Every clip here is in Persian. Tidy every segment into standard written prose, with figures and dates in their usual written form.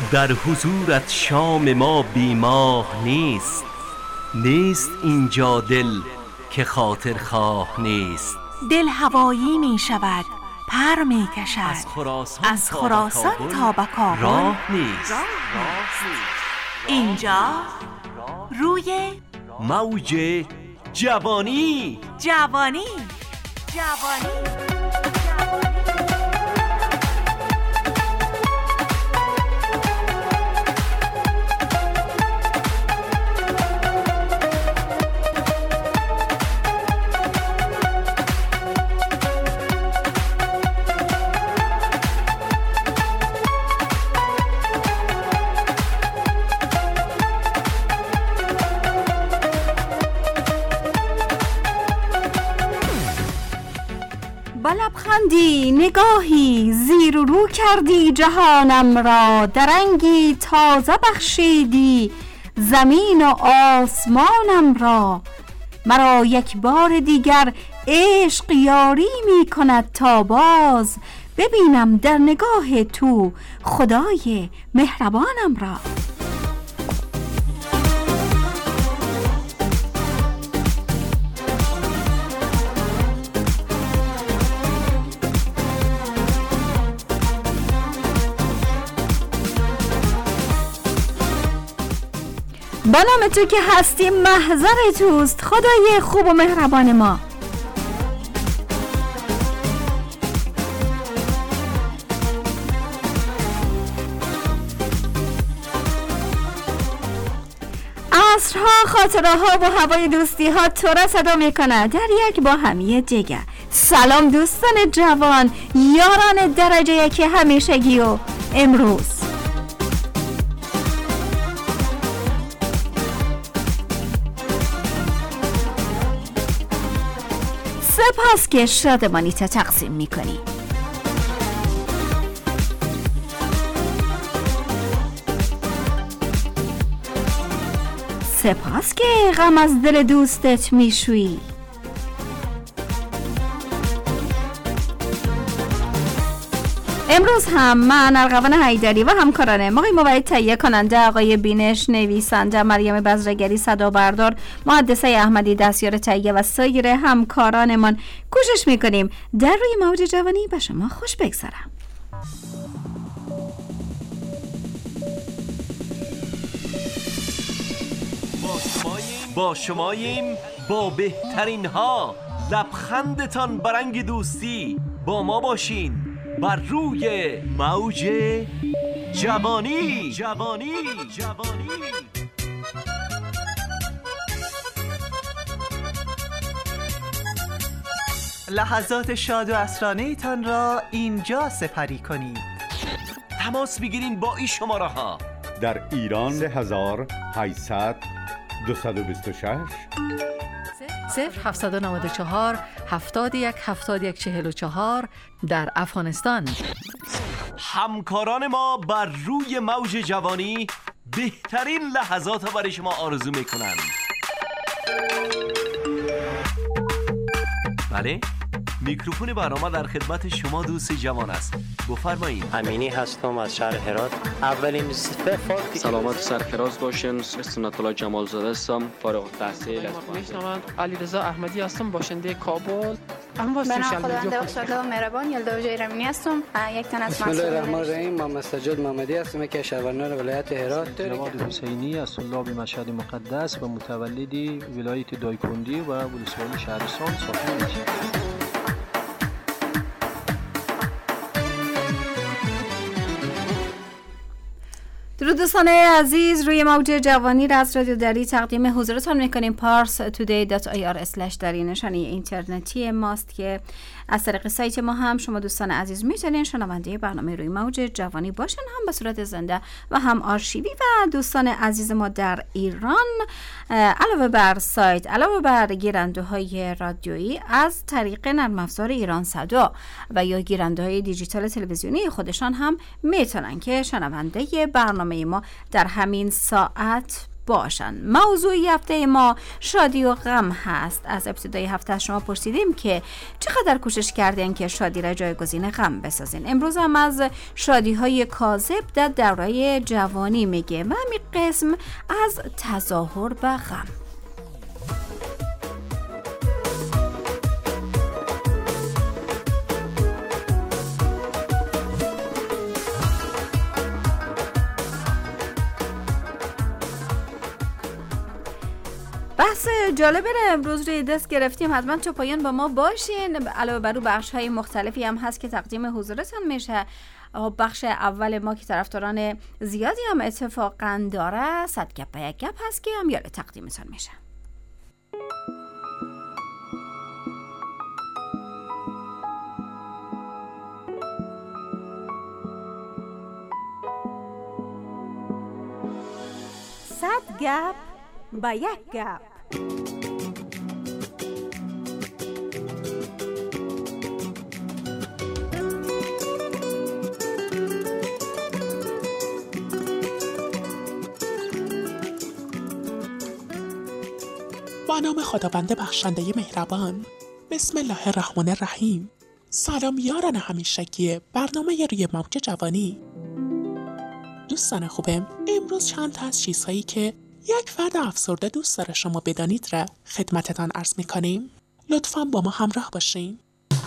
در حضورت شام ما بیماه نیست. نیست اینجا دل که خاطر خواه نیست. دل هوایی می شود، پر می کشد، از خراسان تا به کابل راه نیست. اینجا روی موج جوانی. بلبخندی نگاهی زیر و رو کردی جهانم را، درنگی تازه بخشیدی زمین و آسمانم را. مرا یک بار دیگر عشق یاری می کند تا باز، ببینم در نگاه تو خدای مهربانم را. با نام تو که هستی محضر توست، خدای خوب و مهربان ما. عصرها، خاطره ها و هوای دوستی ها تو را صدا می کند در یک با همی جگر. سلام دوستان جوان، یاران درجه یکی همیشگی و امروز. سپاس که شادمانی تا تقسیم میکنی. سپاس که غم از دل دوستت میشویی. امروز هم من ارغوان حیدری و همکارانم آقای موعد تهیه کننده، آقای بینش نویسنده، مریم بزرگری صدا بردار، مهندسه احمدی دستیار تهیه و سایر همکارانمان کوشش میکنیم در روی موج جوانی به شما خوش بگذارم. با شماییم با بهترین ها. لبخندتان برنگ دوستی، با ما باشین بر روی موج جوانی. لحظات شاد و عصرانه تان را اینجا سپری کنید. تماس بگیرین با این شماره ها: در ایران 3800 226 0794 71 71 44. در افغانستان همکاران ما بر روی موج جوانی بهترین لحظات را برای شما آرزو میکنند. بله، میکروفون برنامه در خدمت شما دوست جوان است. بفرمایید. امینی هستم از شهر هرات. اولین سلامت و سرفراز باشین. سنت الله جمال زاده هستم، فارغ التحصیل از میشنوند. علیرضا احمدی هستم، باشنده کابل. من خداونده بخشنده و مهربان یلدا جیرمینی هستم، یک تن از بسم الله الرحمن الرحیم. محمد سجاد محمدی هستم، یک از شهروندان ولایت هرات. جواد حسینی از طلاب مشهد مقدس و متولد ولایت دایکندی و ولسوالی شهرستان ساکن میشم. درود دوستان عزیز، روی موج جوانی را از رادیو دری تقدیم حضورتان میکنیم. parstoday.ir/ دری نشانی اینترنتی ماست که از طریق سایت ما هم شما دوستان عزیز میتونین شنونده برنامه روی موج جوانی باشن، هم به صورت زنده و هم آرشیوی. و دوستان عزیز ما در ایران علاوه بر سایت، علاوه بر گیرنده‌های رادیویی، از طریق نرم افزار ایران صدا و یا گیرنده‌های دیجیتال تلویزیونی خودشان هم میتونن که شنونده برنامه ما در همین ساعت باشن. موضوع هفته ما شادی و غم هست. از ابتدای هفته از شما پرسیدیم که چقدر کوشش کردین که شادی را جایگزین غم بسازین. امروز هم از شادی های کاذب در دوره جوانی میگه و همین قسم از تظاهر و غم. بحث جالب امروز روی دست گرفتیم، حتما تا پایان با ما باشین. علاوه بر بخش های مختلفی هم هست که تقدیم حضورتون میشه. بخش اول ما که طرفداران زیادی هم اتفاقا داره، 100 گپ و یک گپ هست که هم یاد تقدیمتون میشه. صد گپ با یک گپ. با نام خداوند بخشنده مهربان. بسم الله الرحمن الرحیم. سلام یاران همیشگی برنامه روی موج جوانی. دوستان خوبم، امروز چند تا از چیزهایی که یک فرد افسرده دوست داره شما بدانید را خدمتتان عرض می‌کنیم. لطفاً با ما همراه باشین.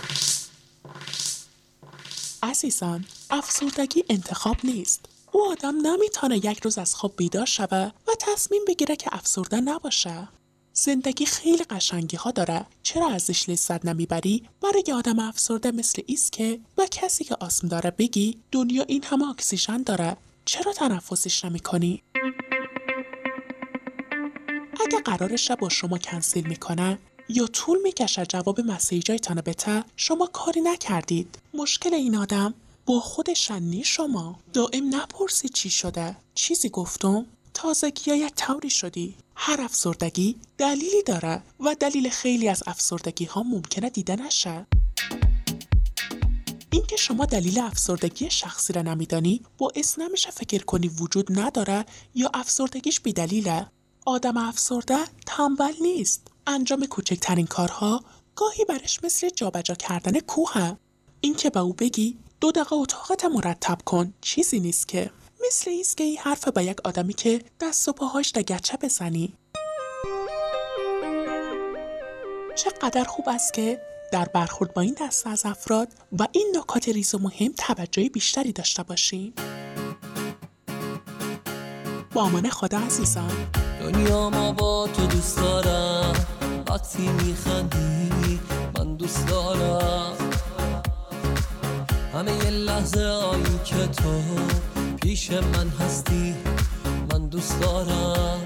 عزیزان، افسردگی انتخاب نیست. او آدم نمیتونه یک روز از خواب بیدار شوه و تصمیم بگیره که افسرده نباشه. زندگی خیلی قشنگی ها داره. چرا ازش لذت نمیبری؟ برای آدم افسرده مثل ایست که و کسی که آسم داره بگی دنیا این همه اکسیژن داره، چرا تنفسش نمی‌کنی؟ اگه قرارش با شما کنسل میکنه یا طول میکشه جواب مسیجایتان بده، شما کاری نکردید. مشکل این آدم با خودش نی. شما دائم نپرسی چی شده، چیزی گفتم، تازگی یا یک طوری شدی. هر افسردگی دلیلی داره و دلیل خیلی از افسردگی ها ممکنه دیده نشه. اینکه شما دلیل افسردگی شخصی را نمیدانی باعث نمیشه فکر کنی وجود نداره یا افسردگیش بی‌دلیله. آدم افسرده تنبل نیست. انجام کوچکترین کارها گاهی برش مثل جابجا کردن کوهه. این که به او بگی 2 دقیقه اتاقت مرتب کن چیزی نیست که. مثل ایست که این حرف به یک آدمی که دست و پاهاش دگرچه بزنی. چقدر خوب است که در برخورد با این دسته از افراد و این نکات ریز و مهم توجه بیشتری داشته باشیم. با امان خدا عزیزان. دنیا ما با تو دوست دارم، وقتی میخندی من دوست دارم، همه یه لحظه هایی که تو پیش من هستی من دوست دارم.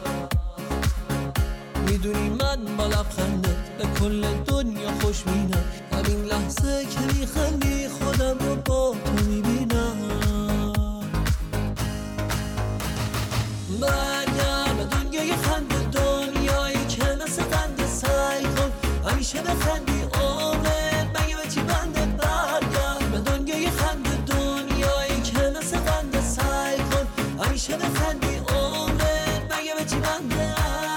میدونی من با لبخندت به کل دنیا خوشبینم، همین لحظه که میخندی خودم رو با تو میبینم. برگرد به دنیای خنده، دنیایی که مثل قنده، سعی کن همیشه بخندی عمرت مگه به چی بنده. برگرد به دنیای خنده، دنیایی که مثل قنده، سعی کن همیشه بخندی عمرت مگه به چی بنده.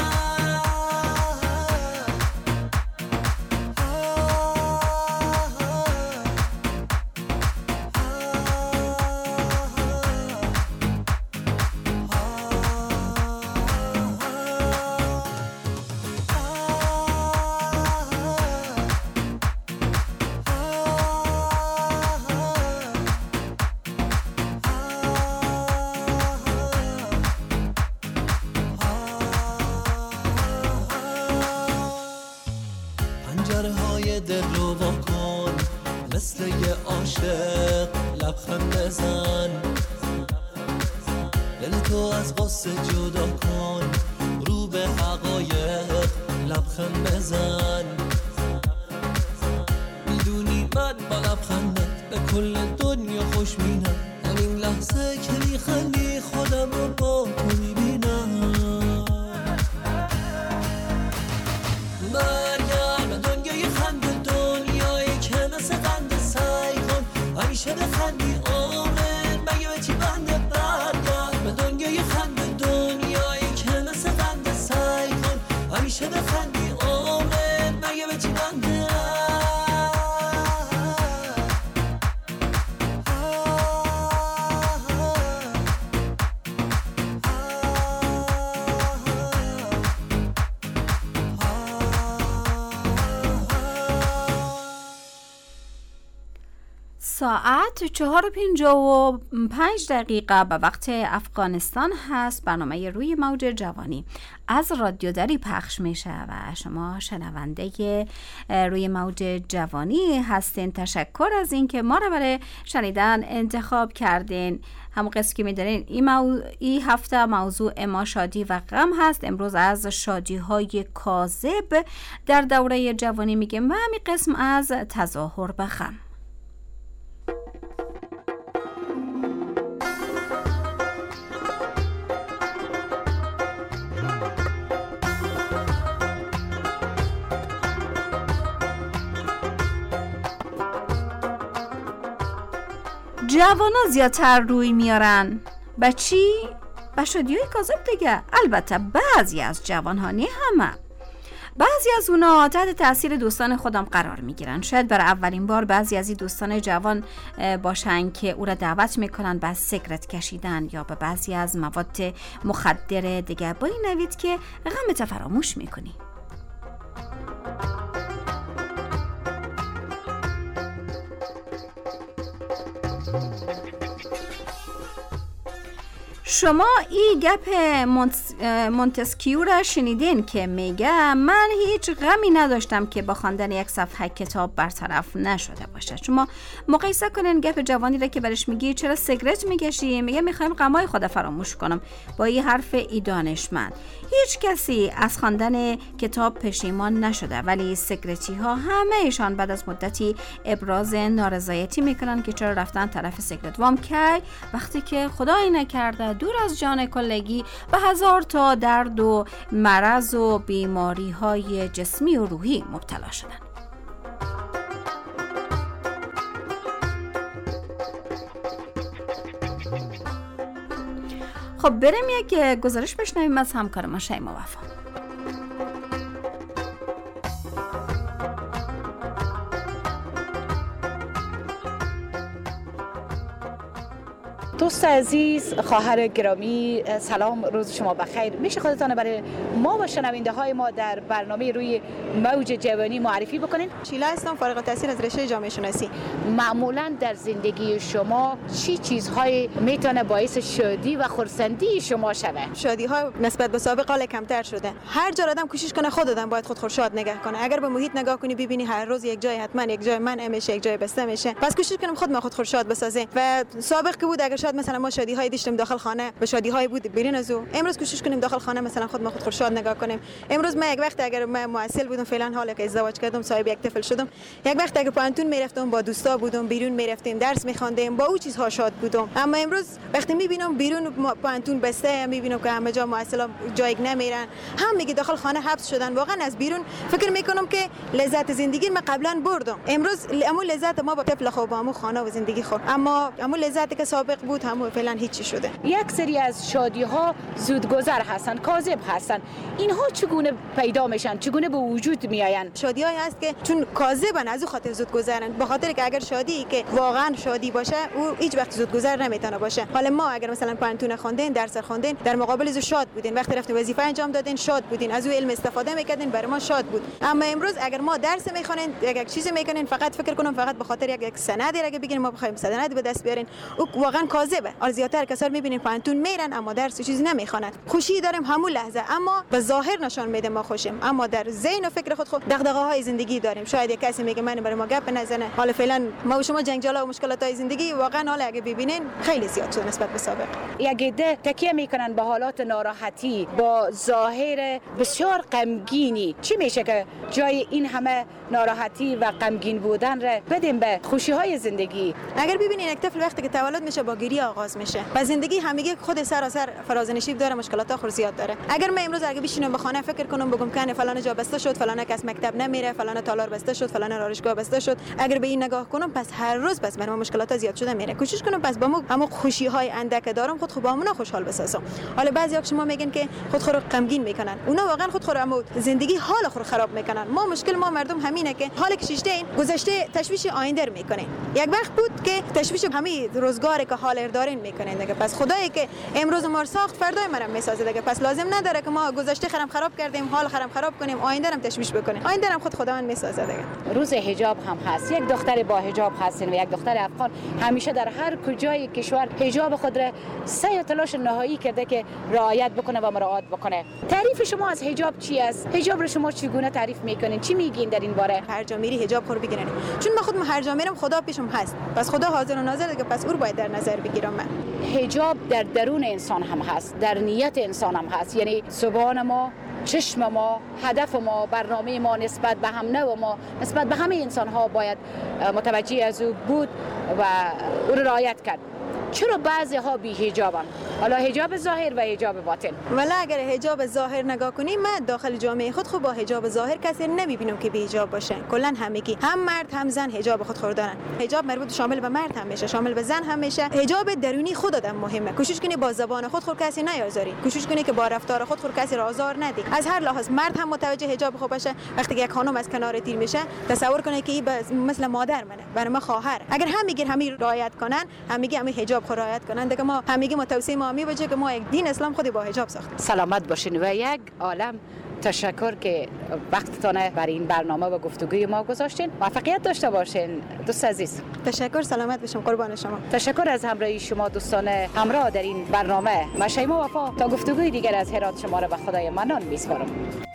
دل رو وا کن مثل یه عاشق، لبخند بزن، دل تو از غصه جدا کن، رو به حقایق لبخند بزن. میدونی من با لبخندت به کل دنیا خوشبینم، همین لحظه که میخندی خودم رو با تو میبینم. همیشه بخندی عمرت مگه به چی بنده. برگرد به دنیای خنده، دنیایی که ساعت 4:55 به وقت افغانستان هست. برنامه روی موج جوانی از رادیو دری پخش میشه و شما شنونده روی موج جوانی هستین. تشکر از اینکه ما رو برای شنیدن انتخاب کردین. همون قصه که میدارین این هفته موضوع ما شادی و غم هست. امروز از شادی های کاذب در دوره جوانی میگیم و همین قسم از تظاهر به غم. جوانا زیادتر روی میارن. به چی؟ به شادی‌های کاذب دیگه. البته بعضی از جوان‌ها، نه همه، بعضی از اونا تحت تاثیر دوستان خودم قرار میگیرن. شاید برای اولین بار بعضی از این دوستان جوان باشن که او را دعوت میکنن به سیگرت کشیدن یا به بعضی از مواد مخدر دیگه. با این نوید که غمت فراموش میکنی. شما این گپ مونتسکیو را شنیدین که میگه من هیچ غمی نداشتم که با خواندن یک صفحه کتاب برطرف نشده باشه. شما مقایسه کنین گپ جوانی را که برش میگی چرا سیگرت میکشی، میگه میخوایم غمای خود فراموش کنم. با این حرف ای دانشمند هیچ کسی از خواندن کتاب پشیمان نشده، ولی سیگرتی ها همه ایشان بعد از مدتی ابراز نارضایتی میکنن که چرا رفتن طرف سیگرت. وام کی وقتی که خدایی نکرده دور از جان کلگی به هزار تا درد و مرض و بیماری های جسمی و روحی مبتلا شدن. خب بریم یک گزارش بشنویم از همکار ما شیما وفا. دوست عزیز، خواهر گرامی، سلام، روز شما بخیر. میشه خودتان برای ما و شنونده های ما در برنامه روی موج جوانی معرفی بکنین؟ شیلا هستم، فارغ التحصیل از رشته جامعه شناسی. معمولا در زندگی شما چی چیزهایی میتونه باعث شادی و خرسندی شما شوه؟ شادی ها نسبت به سابق حال کمتر شده. هر جا آدم کوشش کنه خود آدم باید خود شاد نگاه کنه. اگر به محیط نگاه کنی ببینی هر روز یک جای حتما یک جای منع میشه، یک جای بسته میشه. پس کوشش کنیم خود ما خود شاد بسازیم. و سابق که بود اگر شاید مثلا ما شادی های داشتیم داخل خانه، به شادی های بود بیرون از او. امروز کوشش کنیم داخل خانه مثلا خود ما خود شاد نگاه کنیم. امروز من یک وقت اگر من معسل بودم، فعلا حالا که ازدواج کردم، صاحب یک طفل شدم، یک وقت اگر پانتون میرفتم با دوستا بودم، بیرون میرفتیم درس میخواندیم، با او چیزها شاد بودم. اما امروز وقتی میبینم بیرون پانتون بسته، میبینم که همه جا معسلا جایگ نمیرن، هم میگه داخل خانه حبس شدن. واقعا از بیرون فکر میکنم که لذت زندگی من قبلا بردم. امروز همون لذت ما با طفل خوب، همون خانه و زندگی خوب، اما همون لذتی که سابق بود همون فعلا هیچی شده. یک سری از شادی ها زودگذر هستن، کاذب هستن. اینها چگونه پیدا میشن؟ چگونه به وجود میآین؟ شادی هایی هست که چون کاذبن از او خاطر زودگذرن، به خاطر که اگر شادی که واقعا شادی باشه او هیچ وقت زودگذر نمیتونه باشه. حالا ما اگر مثلا پانتون خواندین، درس خواندین، در مقابل از شاد بودین، وقتی رفتین وظیفه انجام دادین شاد بودین، از او علم استفاده میکردین، برای ما شاد بود. اما امروز اگر ما درس میخونین، یک چیزی میکنین، فقط فکر کنم فقط به خاطر یک سند اگه بگین ما بخوایم سند به دست بیارین، او واقعا کاذبه. زیادتر کسا میبینین پانتون میرن اما درس چیزی نمیخونن. خوشی داریم همون لحظه، اما به ظاهر نشان میده ما خوشیم، اما در ذهن و فکر خود دغدغه های زندگی داریم. شاید یک کسی میگه من برای ما گپ نزنه. حالا فعلا ما و شما جنجال و مشکلات های زندگی واقعا حالا اگه ببینین خیلی زیاد شده نسبت به سابق. یک عده تکیه میکنن به حالات ناراحتی با ظاهر بسیار غمگینی. چی میشه که جای این همه ناراحتی و غمگین بودن را بدیم به خوشی های زندگی؟ اگر ببینین یک طفل وقتی که تولد میشه با گریه آغاز میشه. و زندگی همیشه خود سراسر فراز و نشیب داره، مشکلات خود زیاد داره. اگر من امروز اگه بشینم به خانه فکر کنم بگم کنه فلان جا بسته شد، فلان کس مکتب نمیره، فلان تالار بسته شد، فلان آرایشگاه بسته شد، اگر به این نگاه کنم پس هر روز پس برام مشکلات زیاد شده میره. کوشش کنم پس با همون خوشی های اندک دارم خود با همون خوشحال بسازم. حالا بعضیا شما میگن که خود رو غمگین میکنن، اونا واقعا خود رو زندگی حال خود خراب میکنن. ما مشکل ما مردم همینه که حال که شیشته این گذشته تشویش آینده میکنه. یک وقت بود که تشویش همین روزگاری که حال کردارین میکنین دیگه. پس خدایی که امروز ما رو ساخت فردای ما رو میسازه دیگه. پس لازم نداره که ما گذشته خراب کردیم، حال خراب کنیم، آینده هم تشویش بکنیم. آینده هم خود خداوند میسازه دیگه. روز حجاب هم هست. یک دختر با حجاب هستین و یک دختر افغان همیشه در هر کجای کشور حجاب خود را سعی و تلاش نهایی کرده که رعایت بکنه و مراعات بکنه. تعریف شما از حجاب چی است؟ حجاب رو شما چگونه تعریف میکنین؟ چی میگین در این باره؟ هر جا میری حجاب خور بگیرین. چون ما خود هر جا میرم خدا پیشم هست. پس خدا حاضر و ناظر دیگه. پس او رو باید در نظر بگیرم من. حجاب در درون انسان هم هست، در نیت انسان هم هست. یعنی زبان ما، چشم ما، هدف ما، برنامه ما نسبت به هم نوع ما، نسبت به همه انسان ها باید متوجه از او بود و او را رعایت کرد. چرا بعضی ها بی حجابن؟ حالا حجاب ظاهر و حجاب باطن. ولی اگر حجاب ظاهر نگاه کنیم، من داخل جامعه خود با حجاب ظاهر کسی نمیبینم که بی حجاب باشه. کلا همگی، هم مرد هم زن حجاب خود خور دارن. حجاب مربوط شامل به مرد هم میشه، شامل به زن هم میشه. حجاب درونی خود آدم مهمه. کوشش کنی با زبان خود خور کسی نیازاری. کوشش کنی که با رفتار خود خور کسی را آزار ندی. از هر لحاظ مرد هم متوجه حجاب خود باشه. وقتی یک خانم از کنار تیر میشه، تصور کنه که این مثل مادر منه، برای ما خواهر. اگر همه رعایت کنن، همه حجاب خود رعایت کنن دیگه، ما همگی توصیه ما میباشه که ما یک دین اسلام خودی با حجاب ساختیم. سلامت باشین و یک عالم تشکر که وقتتون برای این برنامه و گفتگوی ما گذاشتین. موفقیت داشته باشین دوست عزیز. تشکر، سلامت باشم، قربان شما. تشکر از همراهی شما دوستان همراه در این برنامه. من شیما وفا تا گفتگوی دیگر از هرات شما را به خدای منان میسپارم.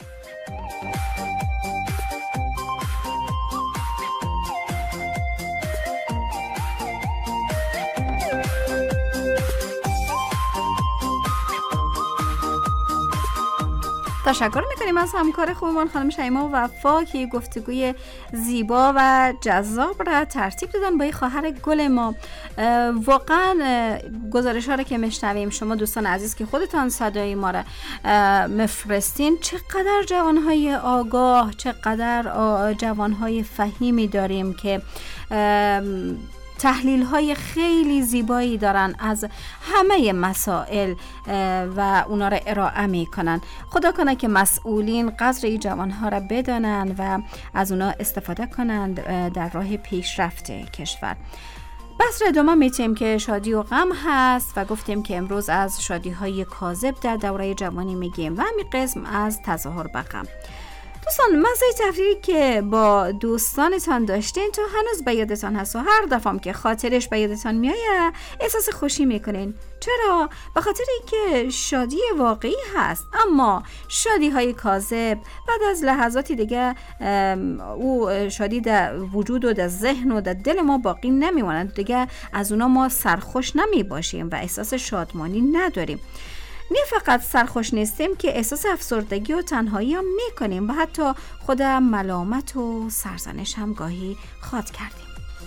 تشکر میکنیم از همکار خوبمان خانم شیما وفا که گفتگوی زیبا و جذاب را ترتیب دادن با خواهر گل ما. واقعا گزارش ها را که میشنویم شما دوستان عزیز که خودتان صدای ما را مفرستین، چقدر جوانهای آگاه، چقدر جوانهای فهیمی داریم که تحلیل های خیلی زیبایی دارن از همه مسائل و اونا را ارائه می کنن. خدا کنه که مسئولین قدر این جوان ها را بدانن و از اونا استفاده کنند در راه پیشرفت کشور. بس ادامه میتیم که شادی و غم هست و گفتیم که امروز از شادی های کاذب در دوره جوانی میگیم و همین قسم از تظاهر به غم. دوستان مزه تفریحی که با دوستانتان داشتین تو هنوز به یادتان هست و هر دفعه که خاطرش به یادتان میایه احساس خوشی میکنین. چرا؟ به خاطر اینکه شادی واقعی هست، اما شادی های کاذب بعد از لحظاتی دیگه او شادی در وجود و در ذهن و در دل ما باقی نمیمونند دیگه، از اونا ما سرخوش نمی باشیم و احساس شادمانی نداریم. نه فقط سرخوش نیستیم که احساس افسردگی و تنهایی هم میکنیم و حتی خود ملامت و سرزنش هم گاهی خواد کردیم.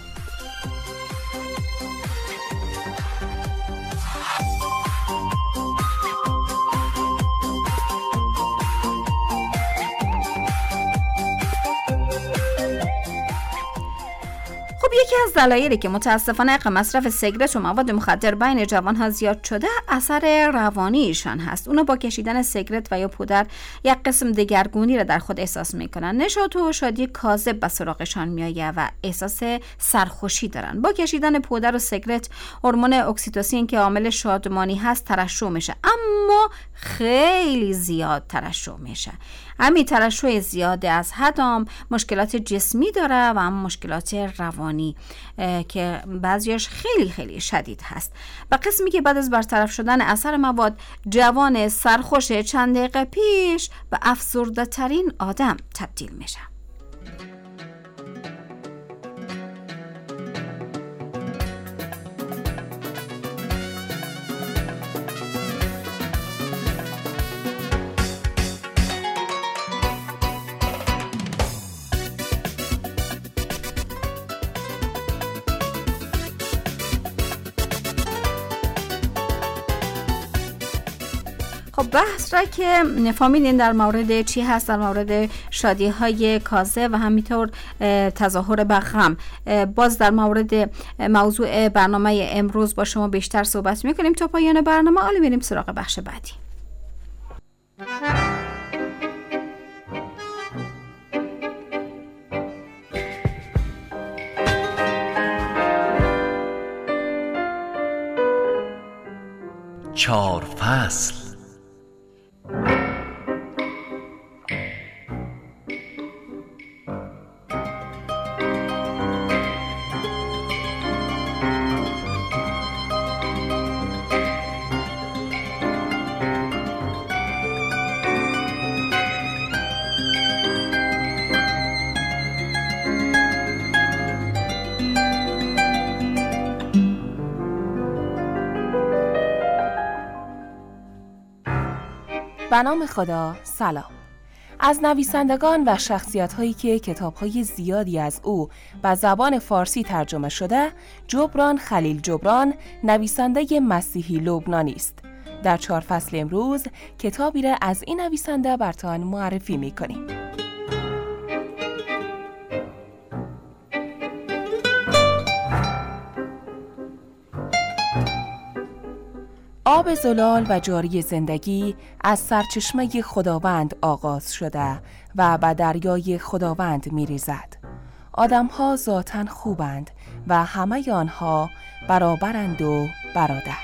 یکی از دلایلی که متاسفانه مصرف سیگرت و مواد مخدر بین جوانها زیاد شده اثر روانیشان هست. اونا با کشیدن سیگرت و یا پودر یک قسم دگرگونی را در خود احساس میکنن. نشاط و شادی کاذب به سراغشان میآید و احساس سرخوشی دارن. با کشیدن پودر و سیگرت هورمون اکسیتوسین که عامل شادمانی هست ترشح میشه، اما خیلی زیاد ترشح میشه. همین ترشح زیاده از حد هم مشکلات جسمی داره و هم مشکلات روانی که بعضیش خیلی خیلی شدید هست. و قسمی که بعد از برطرف شدن اثر مواد جوان سرخوش چند دقیقه پیش به افسرده ترین آدم تبدیل میشه. خب بحث را که فهمیدین در مورد چی هست، در مورد شادی های کاذب و همینطور تظاهر به غم، باز در مورد موضوع برنامه امروز با شما بیشتر صحبت میکنیم. تا پایان برنامه حالا میریم سراغ بخش بعدی. 4 فصل. به نام خدا، سلام. از نویسندگان و شخصیت‌هایی که کتاب‌های زیادی از او به زبان فارسی ترجمه شده، جبران خلیل جبران نویسنده مسیحی لبنانی است. در 4 فصل امروز کتابی را از این نویسنده براتون معرفی می‌کنیم. آب زلال و جاری زندگی از سرچشمه خداوند آغاز شده و به دریای خداوند می‌ریزد. آدم‌ها ذاتاً خوبند و همه آنها برابرند و برادر.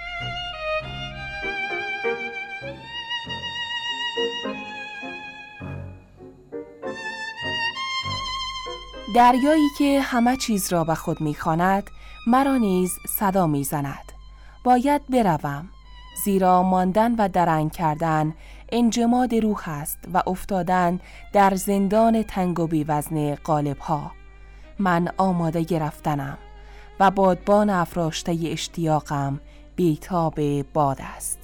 دریایی که همه چیز را به خود می‌خواند، مرا نیز صدا می‌زند. باید بروم، زیرا ماندن و درنگ کردن انجماد روح است و افتادن در زندان تنگ و بی‌وزن قالب‌ها. من آماده رفتنم و بادبان افراشته اشتیاقم بیتاب باد است.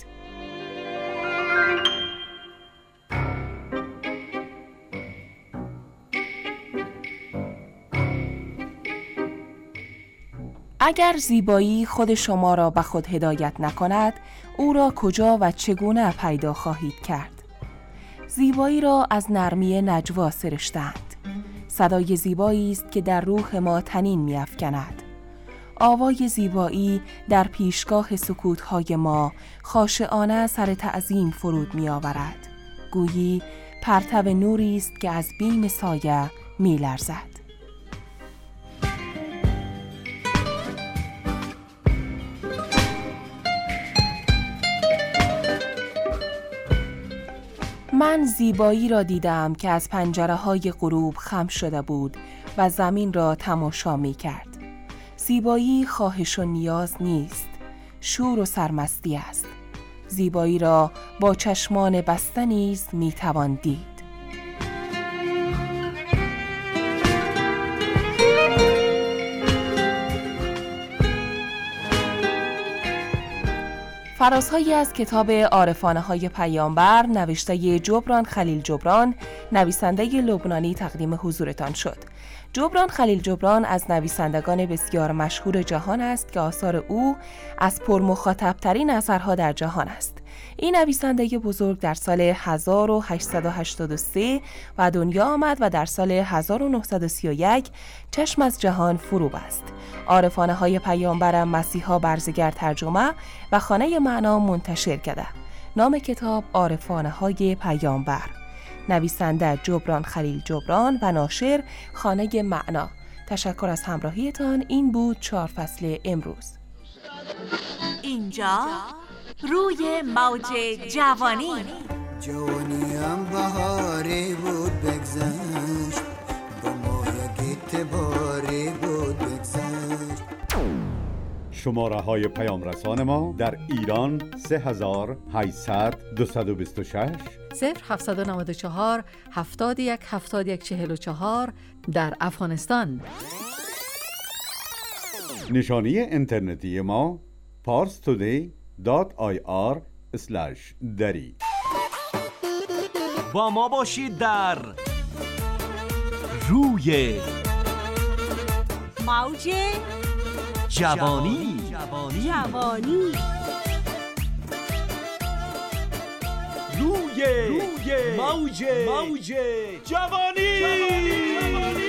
اگر زیبایی خود شما را به خود هدایت نکند، او را کجا و چگونه پیدا خواهید کرد؟ زیبایی را از نرمی نجوا سرشتند. صدای زیبایی است که در روح ما طنین می‌افکند. آوای زیبایی در پیشگاه سکوت‌های ما خاشعانه سر تعظیم فرود می‌آورد. گویی پرتو نوری است که از بیم سایه می‌لرزد. من زیبایی را دیدم که از پنجره‌های غروب خم شده بود و زمین را تماشا می کرد. زیبایی خواهش و نیاز نیست، شور و سرمستی است. زیبایی را با چشمان بسته نیز می توان دید. فرازهایی از کتاب عارفانه‌های پیامبر نوشته جبران خلیل جبران نویسنده لبنانی تقدیم حضورتان شد. جبران خلیل جبران از نویسندگان بسیار مشهور جهان است که آثار او از پرمخاطب‌ترین اثرها در جهان است. این نویسنده بزرگ در سال 1883 و دنیا آمد و در سال 1931 چشم از جهان فرو بست. عارفانه‌های پیامبر مسیحا برزگر ترجمه و خانه معنا منتشر کرده. نام کتاب عارفانه‌های پیامبر. نویسنده جبران خلیل جبران و ناشر خانه معنا. تشکر از همراهیتان. این بود 4 فصل امروز. اینجا روی موج جوانی. جوانیم بهاری بود بگذشت، با ما یک اعتباری بود بگذشت. شماره های پیام رسان ما در ایران 3800 226 0794 71 71 44. در افغانستان نشانی اینترنتی ما parstoday.ir/dari. با ما باشید در روی موج جوانی. روی موج جوانی.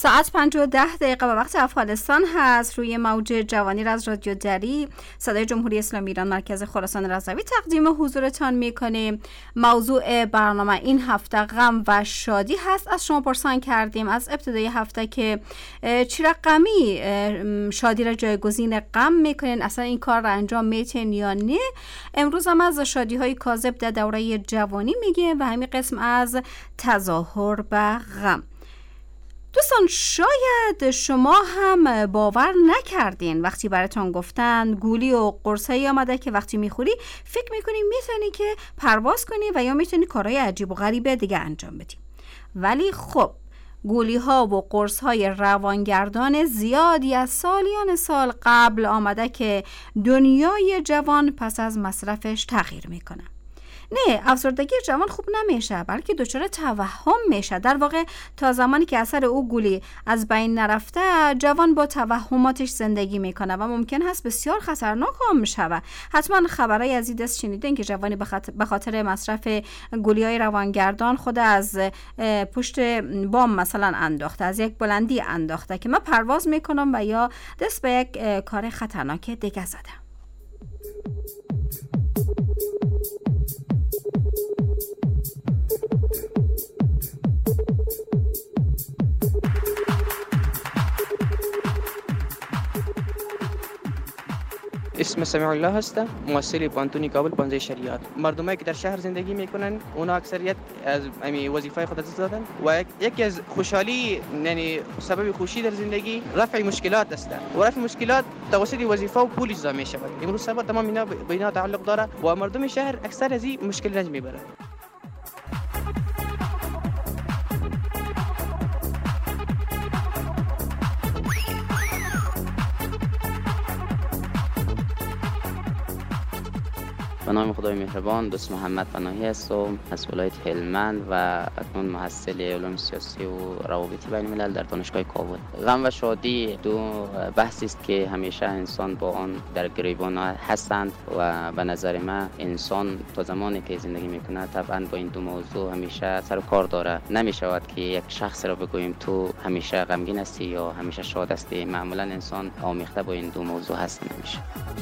ساعت 5:10 به وقت افغانستان هست. روی موج جوانی از رادیو دری صدای جمهوری اسلامی ایران مرکز خراسان رضوی تقدیم حضورتان میکنیم. موضوع برنامه این هفته غم و شادی هست. از شما پرسان کردیم از ابتدای هفته که چه رقمی شادی را جایگزین غم میکنین، اصلا این کار را انجام میتین یا نه. امروز هم از شادی های کاذب در دوره جوانی میگیم و همین قسم از تظاهر به غم. دوستان شاید شما هم باور نکردین وقتی براتون گفتن گولی و قرصایی آمده که وقتی میخوری فکر میکنی میتونی که پرواز کنی و یا میتونی کارهای عجیب و غریبه دیگه انجام بدی. ولی خب گولی ها و قرص های روانگردان زیادی از سالیان سال قبل آمده که دنیای جوان پس از مصرفش تغییر میکنه. نه، افسردگی جوان خوب نمیشه بلکه دچار توهم میشه. در واقع تا زمانی که اثر او گولی از بین نرفته جوان با توهماتش زندگی میکنه و ممکن هست بسیار خطرناک هم شوه. حتما خبرای از این دست شنیدین که جوانی به خاطر مصرف گولی‌های روانگردان خود از پشت بام مثلا انداخته، از یک بلندی انداخته که من پرواز میکنم و یا دست به یک کار خطرناک دیگه زده. اسم سمیع الله هستم، ممثل پانتونی کابل 15 شریعت. مردمایی که در شهر زندگی میکنن اونا اکثریت از وظیفه خود از دادن و یکی از خوشحالی یعنی سبب خوشی در زندگی رفع مشکلات است و رفع مشکلات توسط وظیفه و پول اجرا میشه. امروز سبب تمام اینا به اینا تعلق داره و مردم شهر اکثر از این مشکل رنج میبرن. به نام خدای مهربان، دوست محمد پناهی هستم از ولایت هلمند و اکنون محصل علوم سیاسی و روابط بین الملل در دانشگاه کابل. غم و شادی دو بحثی است که همیشه انسان با آن در گریبان هستند و به نظر من انسان تا زمانی که زندگی میکنه طبعا با این دو موضوع همیشه سر و کار داره. نمیشود که یک شخص را بگوییم تو همیشه غمگین هستی یا همیشه شاد هستی. معمولا انسان آمیخته با این دو موضوع هست نمیشه.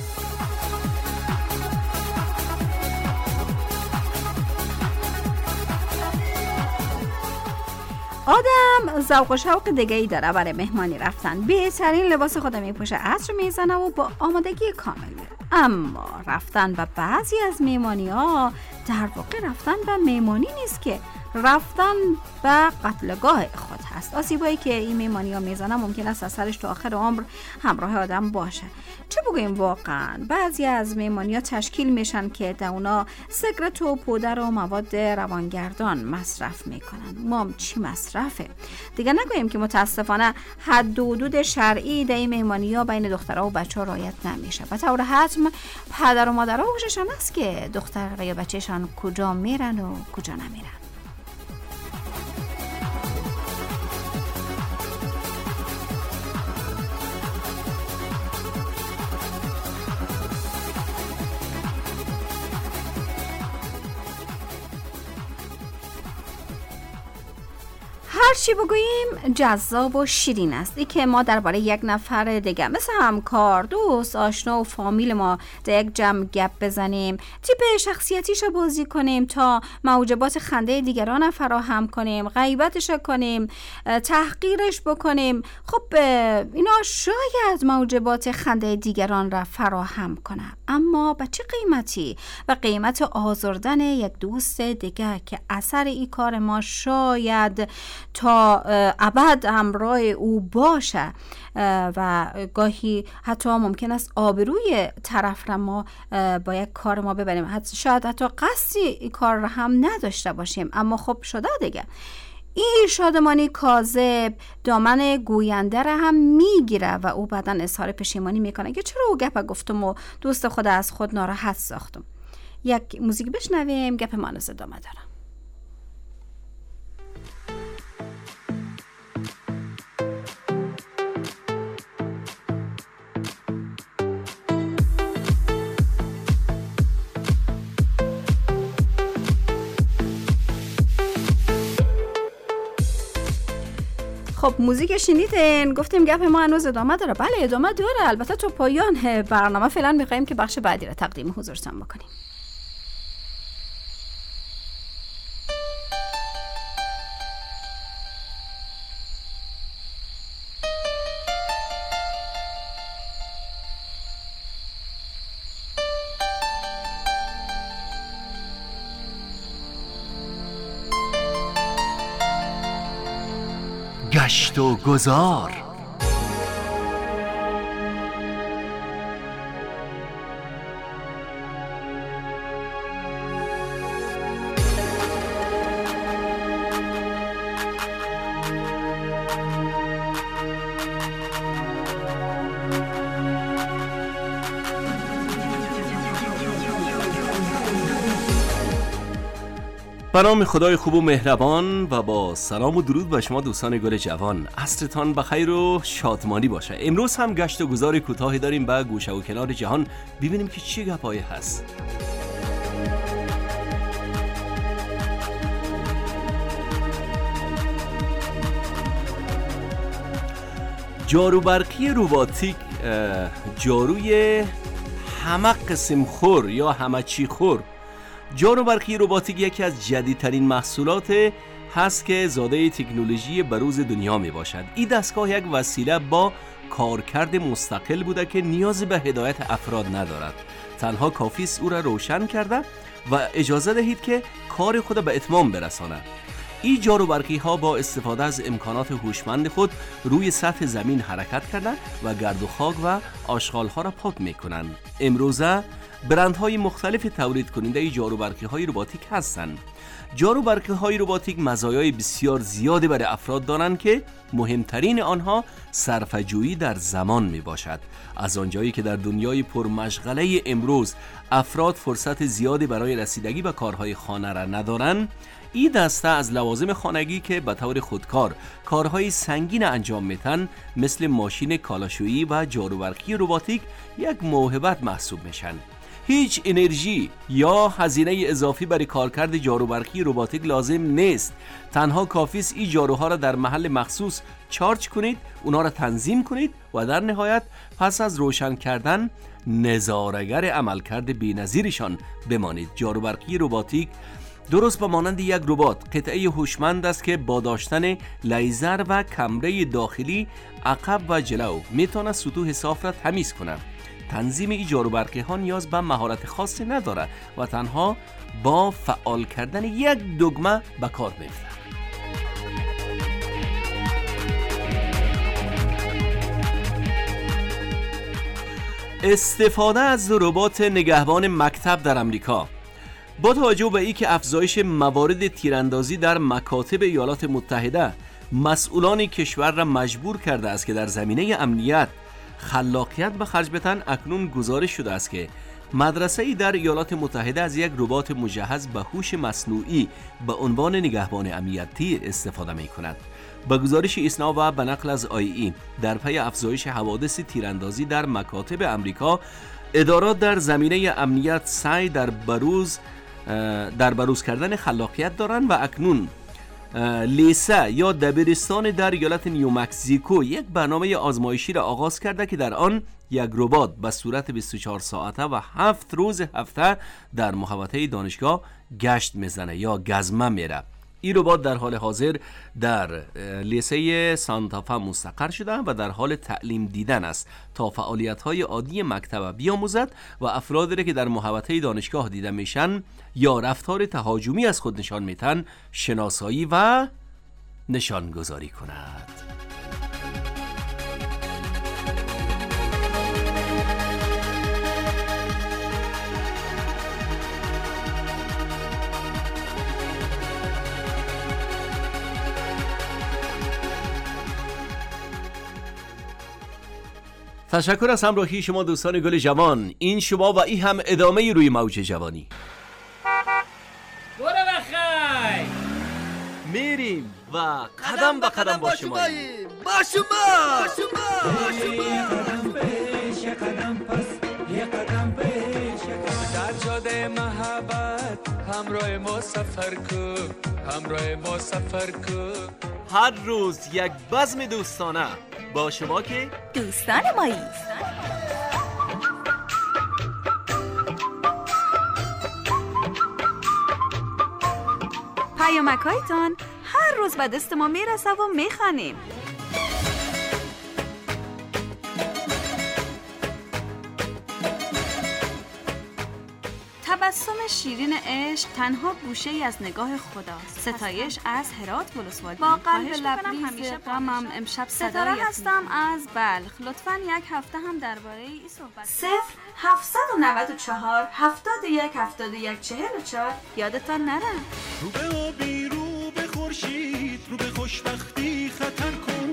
آدم ذوق و شوق دیگه‌ای داره برای مهمانی رفتن. بهترین لباس خود میپوشه، عطر میزنه و با آمادگی کامل میره. اما رفتن به بعضی از مهمانی‌ها در واقع رفتن به مهمانی نیست که رفتن به قتلگاه خود هست. آسیبایی که این مهمانی‌ها میزنن ممکن است اثرش تا آخر عمر همراه آدم باشه. چه بگوییم واقعا بعضی از مهمانی‌ها تشکیل میشن که در اونا سیگارت و پودر و مواد روانگردان مصرف میکنن. مام چی مصرفه؟ دیگه نگوییم که متاسفانه حد و حدود شرعی در این مهمانی‌ها بین دخترها و بچه‌ها رعایت نمیشه. به طور حتم پدر و مادرها هوششان است که دختر و یا بچه‌شان کجا میرن و کجا نمیرن. هر چی بگوییم جذاب و شیرین است. ای که ما درباره یک نفر دیگه مثل همکار، دوست، آشنا و فامیل ما در یک جمع گپ بزنیم، تیپ شخصیتیش رو بازی کنیم تا موجبات خنده دیگران فراهم کنیم، غیبتش کنیم، تحقیرش بکنیم. خب اینا شاید موجبات خنده دیگران را فراهم کنه، اما به چه قیمتی؟ به قیمت آزردن یک دوست دیگه که اثر این کار ما شاید تا ابد همراه او باشه و گاهی حتی ممکن است آبروی طرف را ما با یک کار ما ببریم. شاید حتی قصدی این کار را هم نداشته باشیم، اما خب شده دیگه. این شادمانی کاذب دامن گوینده را هم میگیره و او بعداً اظهار پشیمانی میکنه که چرا او گپ گفتم و دوست خود از خود ناراحت ساختم. یک موزیک بشنویم، گپ ما ادامه داره. خب موزیک شنیدین، گفتیم گپ ما هنوز ادامه داره. بله ادامه داره، البته تو پایان برنامه. فعلا می‌خوایم که بخش بعدی رو تقدیم حضورتون بکنیم. گشت و گذار. به نام خدای خوب و مهربان و با سلام و درود به شما دوستان گل جوان، عصرتان بخیر و شادمانی باشه. امروز هم گشت و گذار کوتاهی داریم به گوشه و کنار جهان، ببینیم که چه گپایی هست. جاروبرقی رباتیک، جاروی همه قسم خور یا همه چی خور. جاروبرقی رباتیک یکی از جدیدترین محصولات هست که زاده تکنولوژی بروز دنیا می باشد. این دستگاه یک وسیله با کارکرد مستقل بوده که نیاز به هدایت افراد ندارد. تنها کافی است او را روشن کرده و اجازه دهید که کار خود به اتمام برساند. این جاروبرقی ها با استفاده از امکانات هوشمند خود روی سطح زمین حرکت کردند و گرد و خاک و آشغال ها را پاک می کنند. امروزه برندهای مختلف تولید کننده جاروبرقی های رباتیک هستند. جاروبرقی های رباتیک مزایای بسیار زیادی برای افراد دارند که مهمترین آنها صرفه‌جویی در زمان می باشد. از آنجایی که در دنیای پرمشغله امروز افراد فرصت زیادی برای رسیدگی به کارهای خانه را ندارند، این دسته از لوازم خانگی که به طور خودکار کارهای سنگین انجام میتن مثل ماشین کالاشویی و جاروبرقی رباتیک یک موهبت محسوب میشن. هیچ انرژی یا هزینه اضافی برای کارکرد جاروبرقی رباتیک لازم نیست. تنها کافی است این جاروها را در محل مخصوص چارج کنید، اونها را تنظیم کنید و در نهایت پس از روشن کردن نظاره‌گر عملکرد بی‌نظیرشان بمانید. جاروبرقی رباتیک درست به مانند یک ربات قطعه هوشمند است که با داشتن لیزر و کمره داخلی عقب و جلو میتواند سطوح صاف را تمیز کند. تنظیم این جاروبرقی ها نیاز به مهارت خاصی ندارد و تنها با فعال کردن یک دگمه به کار می‌افتد. استفاده از ربات نگهبان مکتب در امریکا. با توجه به اینکه افزایش موارد تیراندازی در مکاتب ایالات متحده مسئولان کشور را مجبور کرده است که در زمینه امنیت خلاقیت به خرج بدهند، اکنون گزارش شده است که مدرسه‌ای در ایالات متحده از یک ربات مجهز به هوش مصنوعی به عنوان نگهبان امنیتی استفاده می‌کند. با گزارش ایسنا و به نقل از IE در پی افزایش حوادث تیراندازی در مکاتب امریکا، ادارات در زمینه امنیت سعی در بروز کردن خلاقیت دارند و اکنون لیسه یا دبیرستان در ایالت نیومکزیکو یک برنامه آزمایشی را آغاز کرده که در آن یک ربات به صورت 24 ساعته و 7 روز هفته در محوطه دانشگاه گشت میزنه یا گزمه میره. این ربات در حال حاضر در لیسه سانتافه مستقر شده و در حال تعلیم دیدن است تا فعالیت‌های عادی مکتب بیاموزد و افرادی را که در محوطه دانشگاه دیده میشن یا رفتار تهاجمی از خود نشان میتن شناسایی و نشانگذاری کند. تشکر از همراهی شما دوستان گل جوان. این شما و این هم ادامه روی موج جوانی. برو بخیر میریم و قدم به قدم با شما با شما یه قدم پیش یه قدم پس یه قدم پیش در جاده محبت همراه ما سفر کو همراه ما سفر کو هر روز یک بزم دوستانه با شما که دوستان مایی. پیامک‌هایتان هر روز به دست ما میرسه و میخوانیم. تبسم شیرین عشق تنها گوشه ای از نگاه خداست. ستایش از هرات ولسوالی. با قلب لبریز غمم امشب ستاره هستم از بلخ. لطفاً یک هفته هم درباره این صحبت. 0794 71 71 44 یادتان نره. رو به آبی، رو به خورشید، رو به خوشبختی خطر کن.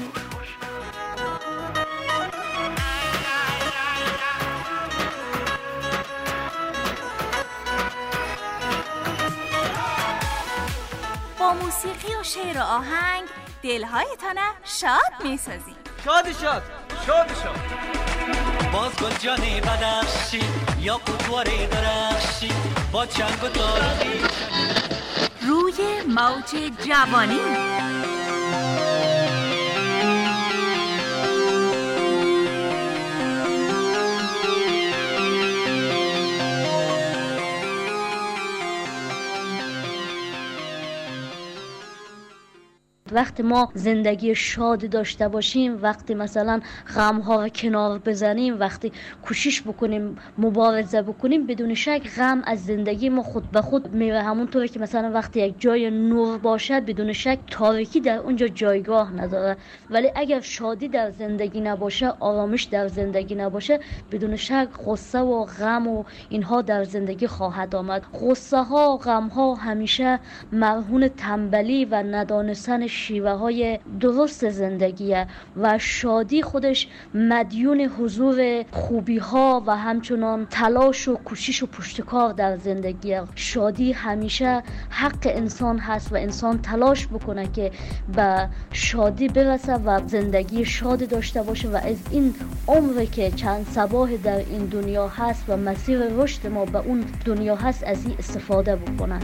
با موسیقی و شعر و آهنگ دلهایتان شاد میسازیم. شاد شاد. باز گل جانی بدخشی یا قطواری درخشی با چنگ و تاریخی روی موج جوانی. وقتی ما زندگی شاد داشته باشیم، وقتی مثلا غم ها کنار بزنیم، وقتی کوشش بکنیم مبارزه بکنیم، بدون شک غم از زندگی ما خود به خود میره. همونطوری که مثلا وقتی یک جای نور باشد بدون شک تاریکی در اونجا جایگاه نداره. ولی اگر شادی در زندگی نباشه، آرامش در زندگی نباشه، بدون شک غصه و غم و اینها در زندگی خواهد آمد. غصه ها، غم ها همیشه مرهون تنبلی و ندانستن شیوه های درست زندگیه و شادی خودش مدیون حضور خوبی ها و همچنان تلاش و کوشش و پشتکار در زندگیه. شادی همیشه حق انسان هست و انسان تلاش بکنه که به شادی برسه و زندگی شاد داشته باشه و از این عمری که چند صباح در این دنیا هست و مسیر رشد ما به اون دنیا هست از این استفاده بکنه.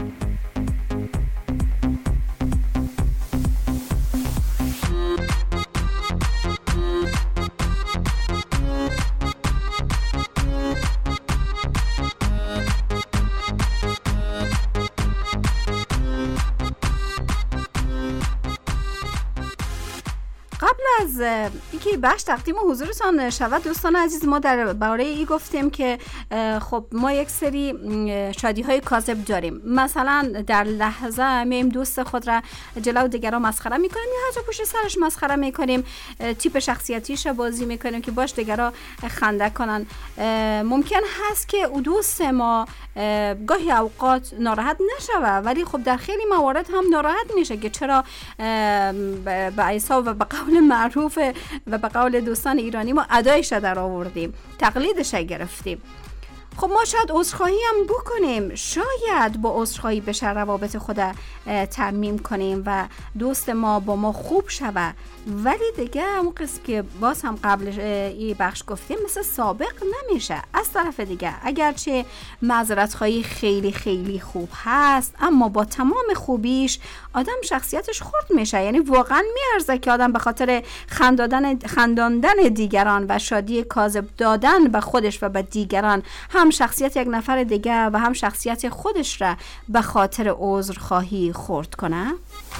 از اینکه بخش تقدیم حضورتان شود دوستان عزیز، ما در باره ای گفتیم که خب ما یک سری شادی های کاذب داریم. مثلا در لحظه میم دوست خود را جلو دیگران مسخره میکنیم یا حتی پشت سرش مسخره میکنیم، تیپ شخصیتیش را بازی میکنیم که باش دیگران خنده کنن. ممکن هست که دوست ما گاهی اوقات ناراحت نشوه، ولی خب در خیلی موارد هم ناراحت میشه که چرا به عیسا و به قول معروف و به قول دوستان ایرانی ما ادایش در آوردیم، تقلیدش گرفتیم. خب ما شاید عذرخواهی هم بکنیم، شاید با عذرخواهی بشه روابط خود ترمیم کنیم و دوست ما با ما خوب شوه، ولی دیگه اون قسم که باز هم قبل این بخش گفتیم مثل سابق نمیشه. از طرف دیگه اگرچه معذرت‌خواهی خیلی خیلی خوب هست، اما با تمام خوبیش آدم شخصیتش خرد میشه. یعنی واقعا میارزه که آدم به خاطر خنداندن دیگران و شادی کاذب دادن به خودش و به دیگران هم شخصیت یک نفر دیگه و هم شخصیت خودش را به خاطر عذرخواهی خرد کنه.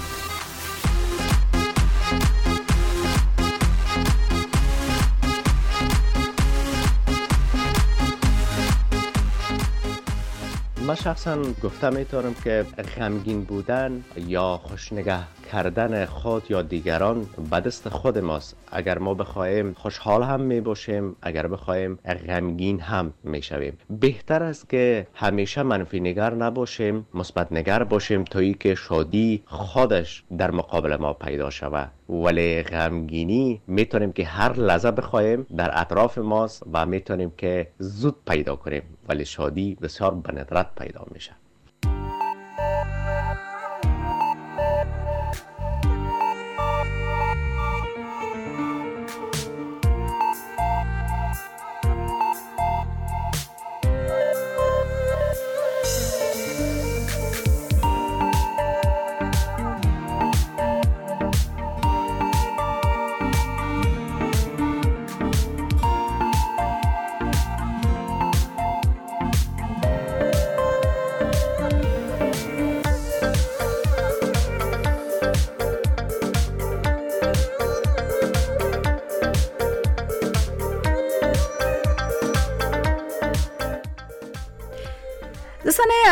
من شخصا گفته میتونم که غمگین بودن یا خوشنگه کردن خود یا دیگران به دست خود ماست. اگر ما بخوایم خوشحال هم می باشیم، اگر بخوایم غمگین هم می شویم. بهتر است که همیشه منفی نگر نباشیم، مثبت نگر باشیم تا ای که شادی خودش در مقابل ما پیدا شود. ولی غمگینی میتونیم که هر لحظه بخوایم در اطراف ماست و میتونیم که زود پیدا کنیم، ولی شادی بسیار به ندرت پیدا میشه.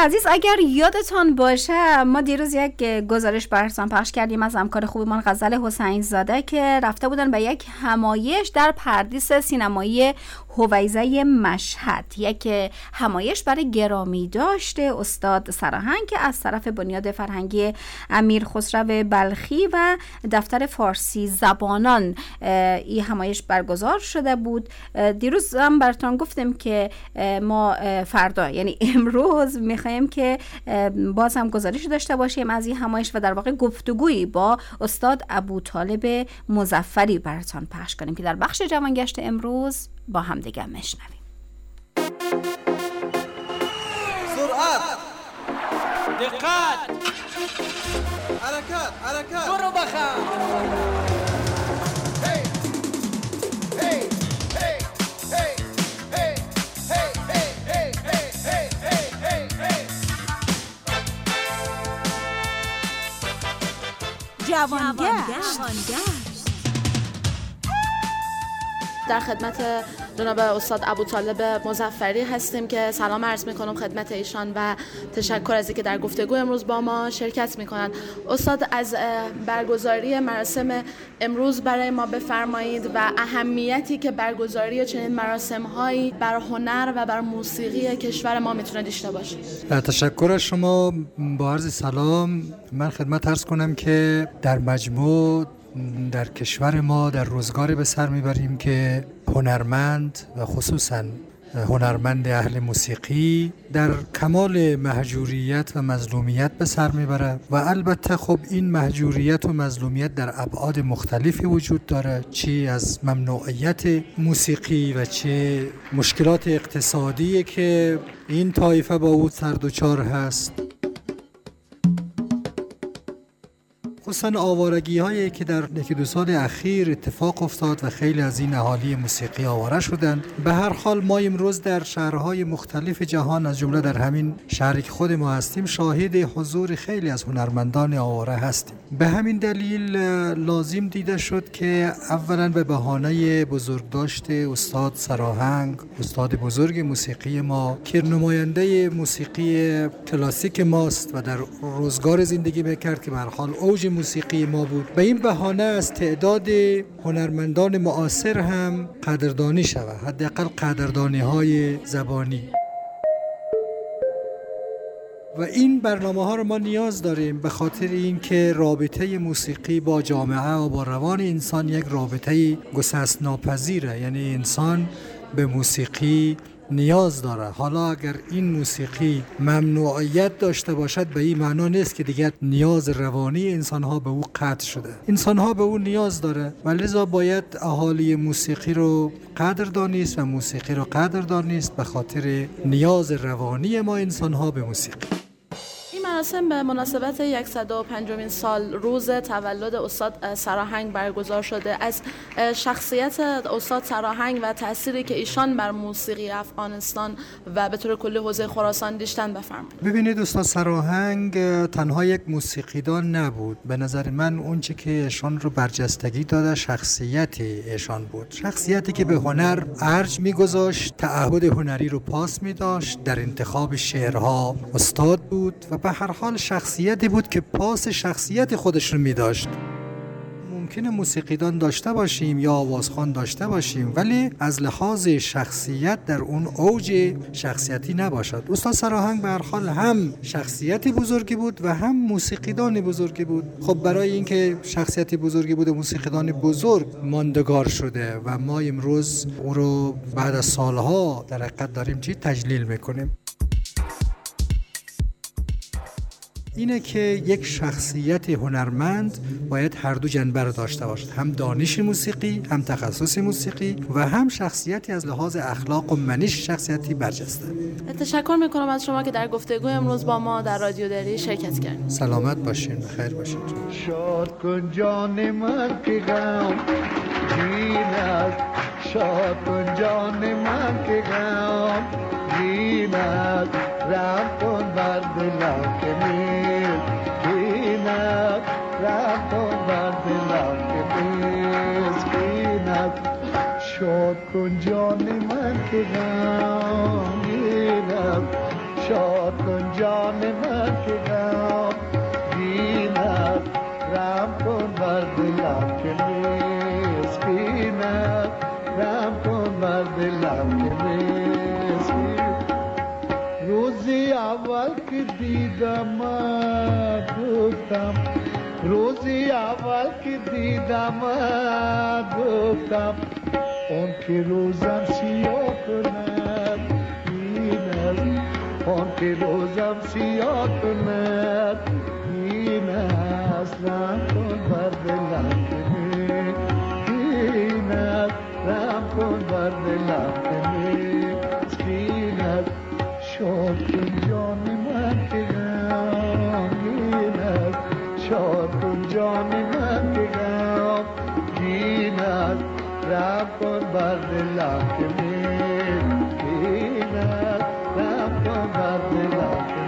عزیز اگر یادتان باشه ما دیروز یک گزارش براتون پخش کردیم از همکار خوبمان غزل حسین زاده که رفته بودن به یک همایش در پردیس سینمایی هویزه مشهد، یک همایش برای گرامی داشته استاد سراهنگ که از طرف بنیاد فرهنگی امیر خسرو بلخی و دفتر فارسی زبانان این همایش برگزار شده بود. دیروز هم براتون گفتم که ما فردا یعنی امروز میخوایم که باز هم گزارش داشته باشیم از این همایش و در واقع گفتگویی با استاد ابوطالب مظفری براتون پخش کنیم که در بخش جوانگشت امروز با هم دیگه میشنویم. سرعت، دقت، حرکت، برو بخم. جوانگشت. در خدمت جناب استاد ابوطالب مظفری هستیم که سلام عرض میکنم خدمت ایشان و تشکر از اینکه در گفتگو امروز با ما شرکت میکنند. استاد از برگزاری مراسم امروز برای ما بفرمایید و اهمیتی که برگزاری چنین مراسم هایی بر هنر و بر موسیقی کشور ما میتونه داشته باشه. تشکر از شما. با عرض سلام من خدمت عرض کنم که در مجموع در کشور ما در روزگاری به سر میبریم که هنرمند و خصوصا هنرمند اهل موسیقی در کمال مهجوریت و مظلومیت به سر میبره و البته خب این مهجوریت و مظلومیت در ابعاد مختلفی وجود داره، چی از ممنوعیت موسیقی و چه مشکلات اقتصادی که این طایفه با او سر دچار هست. خصوصا آوارگی هایی که در یکی دو سال اخیر اتفاق افتاد و خیلی از این اهالی موسیقی آواره شدند. به هر حال ما امروز در شهرهای مختلف جهان از جمله در همین شهری که خود ما هستیم شاهد حضور خیلی از هنرمندان آواره هستیم. به همین دلیل لازم دیده شد که اولا به بهانه بزرگداشت استاد سراهنگ، استاد بزرگ موسیقی ما که نماینده موسیقی کلاسیک ماست و در روزگار زندگی میکرد که به هر حال اوج موسیقی ما بود، به این بهانه از تعداد هنرمندان معاصر هم قدردانی شود، حداقل قدردانی های زبانی. و این برنامه ها رو ما نیاز داریم به خاطر اینکه رابطه موسیقی با جامعه و با روان انسان یک رابطه گسست‌ناپذیره، یعنی انسان به موسیقی نیاز داره. حالا اگر این موسیقی ممنوعیت داشته باشد به این معنا نیست که دیگر نیاز روانی انسان‌ها به او قطع شده. انسان‌ها به او نیاز داره و لذا باید اهالی موسیقی رو قدر دانست و موسیقی رو قدر دانست به خاطر نیاز روانی ما انسان‌ها به موسیقی. مراسم به مناسبت 105مین سال روز تولد استاد سراهنگ برگزار شده. از شخصیت استاد سراهنگ و تأثیری که ایشان بر موسیقی افغانستان و به طور کلی حوزه خراسان داشتن بفرمایید. ببینید استاد سراهنگ تنها یک موسیقیدان نبود. به نظر من اونچه که ایشان رو برجستگی داده شخصیت ایشان بود، شخصیتی که به هنر ارج می‌گذاشت، تعهد هنری رو پاس می‌داشت، در انتخاب شعرها استاد بود و به هر حال شخصیتی بود که پاس شخصیت خودش رو می داشت. ممکنه موسیقیدان داشته باشیم یا آوازخوان داشته باشیم ولی از لحاظ شخصیت در اون اوج شخصیتی نباشد. استاد سراهنگ به هر حال هم شخصیتی بزرگی بود و هم موسیقیدان بزرگی بود. خب برای اینکه شخصیتی بزرگی بود و موسیقیدان بزرگ ماندگار شده و ما امروز او رو بعد از سالها در حقیقت داریم تجلیل میکنیم. اینه که یک شخصیت هنرمند باید هر دو جنبه رو داشته باشد، هم دانش موسیقی، هم تخصص موسیقی و هم شخصیتی از لحاظ اخلاق و منش شخصیتی برجسته. تشکر میکنم از شما که در گفتگو امروز با ما در رادیو دری شرکت کردید. سلامت باشین، بخیر باشین. شاد کن جان من که غم جینت، شاد کن جان من که غم جینت، رحم کن بر دلم که میل بینت، رحم کن بر دلم که میل بینت. شاد کن جان من که غم جینت، شاد کن جان من که غم گینت رم کن بر دلم که مسکینت رم کن بر دلم که مسکینت روزی اول که دیدم گفتم روزی اول که دیدم گفتم اون که روزم سیاه کند این است اون که روزم سیاه کند این است رم کن بر دلم که این است رم کن بر دلم که مسکین است شاد کن جان من که غمگین است شاد کن جان من که غمگین است رم کن بر دلم که مسکین است رم کن بر دلم که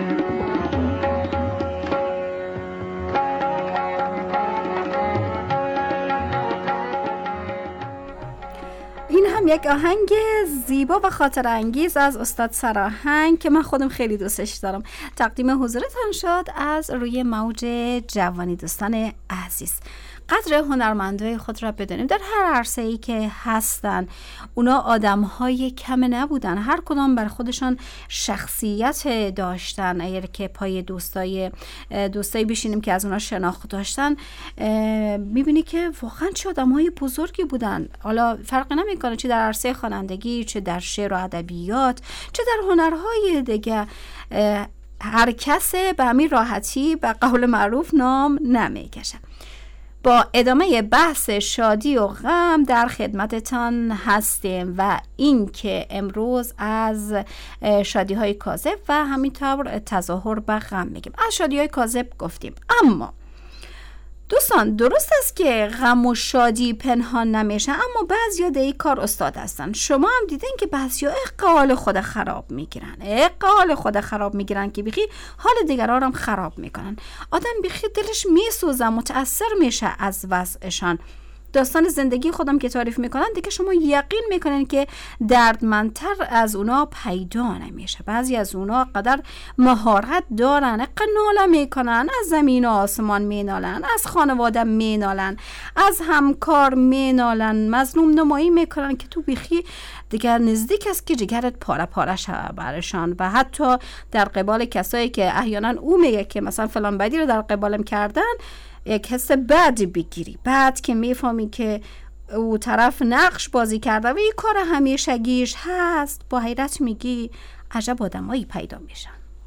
این هم یک آهنگ زیبا و خاطر انگیز از استاد سراهنگ که من خودم خیلی دوستش دارم تقدیم حضورتان شد از روی موج جوانی دوستان عزیز. قدر هنرمندای خود را بدانیم در هر عرصه‌ای که هستن. اونا آدم‌های کم نبودن، هر کدام بر خودشان شخصیت داشتن. اگر که پای دوستای بشینیم که از اونا شناخت داشتن می‌بینی که واقعا چه آدم‌های بزرگی بودن. حالا فرق نمی‌کنه چه در عرصه خوانندگی، چه در شعر و ادبیات، چه در هنرهای دیگه. هر کس به همین راحتی به قول معروف نام نمی‌کشه. با ادامه بحث شادی و غم در خدمتتان هستیم و این که امروز از شادی های کاذب و همینطور تظاهر به غم میگیم. از شادی های کاذب گفتیم، اما دوستان درست است که غم و پنهان نمیشه، اما بعضیا در این کار استاد هستن. شما هم دیدین که بعضیا اقال خود خراب میگیرن که بیخی حال دیگران هم خراب میکنن. آدم بیخی دلش میسوزه، متأثر میشه از وضعشان. داستان زندگی خودم که تعریف میکنن دیگه شما یقین میکنن که دردمندتر از اونا پیدا نمیشه. بعضی از اونا قدر مهارت دارن، قناله میکنن، از زمین و آسمان مینالن، از خانواده مینالن، از همکار مینالن، مظلوم نمایی میکنن که تو بیخی دیگر نزدیک است که جگرت پاره پاره شود برشان. و حتی در قبال کسایی که احیانا او میگه که مثلا فلان بدی رو در قبالم کردن، یک حس بدی بگیری. بعد که میفهمی که او طرف نقش بازی کرده و این کار همیشگیش هست، با حیرت میگی عجب آدمایی پیدا میشن.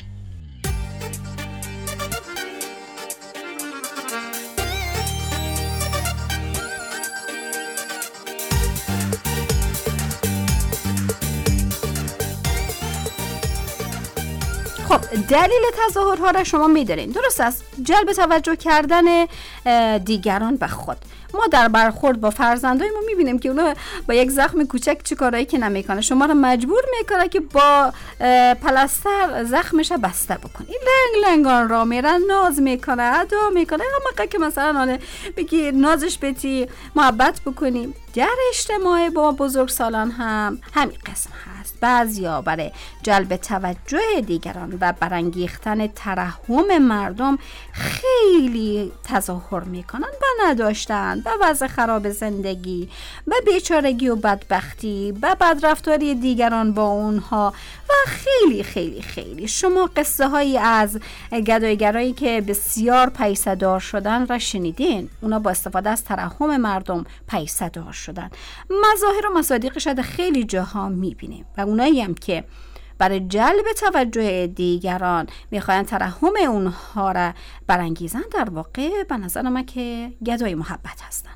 خب دلیل تظاهرها را شما میدارین، درست است، جلب توجه کردن دیگران به خود. ما در برخورد با فرزندای ما میبینیم که اونا با یک زخم کوچک چه کارایی که نمیکنه، شما رو مجبور میکنه که با پلاستر زخمش بسته بکنی. لنگان را میرن، ناز میکنه، ادا میکنه، اما که مثلا بگی نازش بتی، محبت بکنیم. در اجتماع با بزرگسالان هم همین قسم هست. بعضیا برای جلب توجه دیگران و برانگیختن ترحم مردم خیلی تظاهر میکنن و نداشتن، و وضع خراب زندگی و بیچارگی و بدبختی و بدرفتاری دیگران با اونها و خیلی خیلی خیلی. شما قصه هایی از گدایگرایی که بسیار پیسه‌دار شدن را شنیدین. اونا با استفاده از ترحم مردم پیسه‌دار شدن. مظاهر و مصادیق شده خیلی جاها میبینیم و اونایی هم که برای جلب توجه دیگران میخواین ترحم اونها را برانگیزن، در واقع به نظر من که گدای محبت هستن.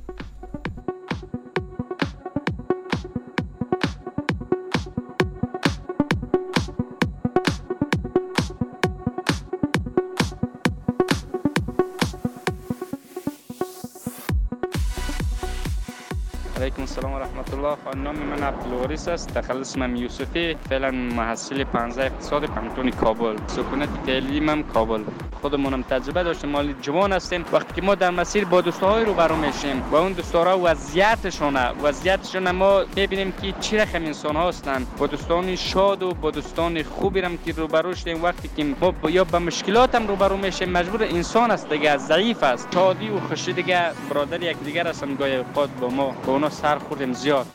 علیکم السلام و رحمت الله. نام من عبدالوارث است. تخصص اسمم یوسفی. فعلا محصل 15 اقتصاد پانتون کابل. سکونت تعلیمم کابل. خودمونم تجربه داشتیم، ما جوان هستیم. وقتی که ما در مسیر با دوستای روبرو میشیم و اون دوستا وضعیتشون ما میبینیم که چه رقم انسان ها هستند، با دوستان شاد و با دوستان خوبی هم که روبرو شدیم. وقتی که ما یا با مشکلات هم روبرو میشیم، مجبور انسان است دیگه، ضعیف است، شادی و خوشی دیگه برادر یک دیگر هستن. گاهی اوقات با اونا سر خوردیم زیاد.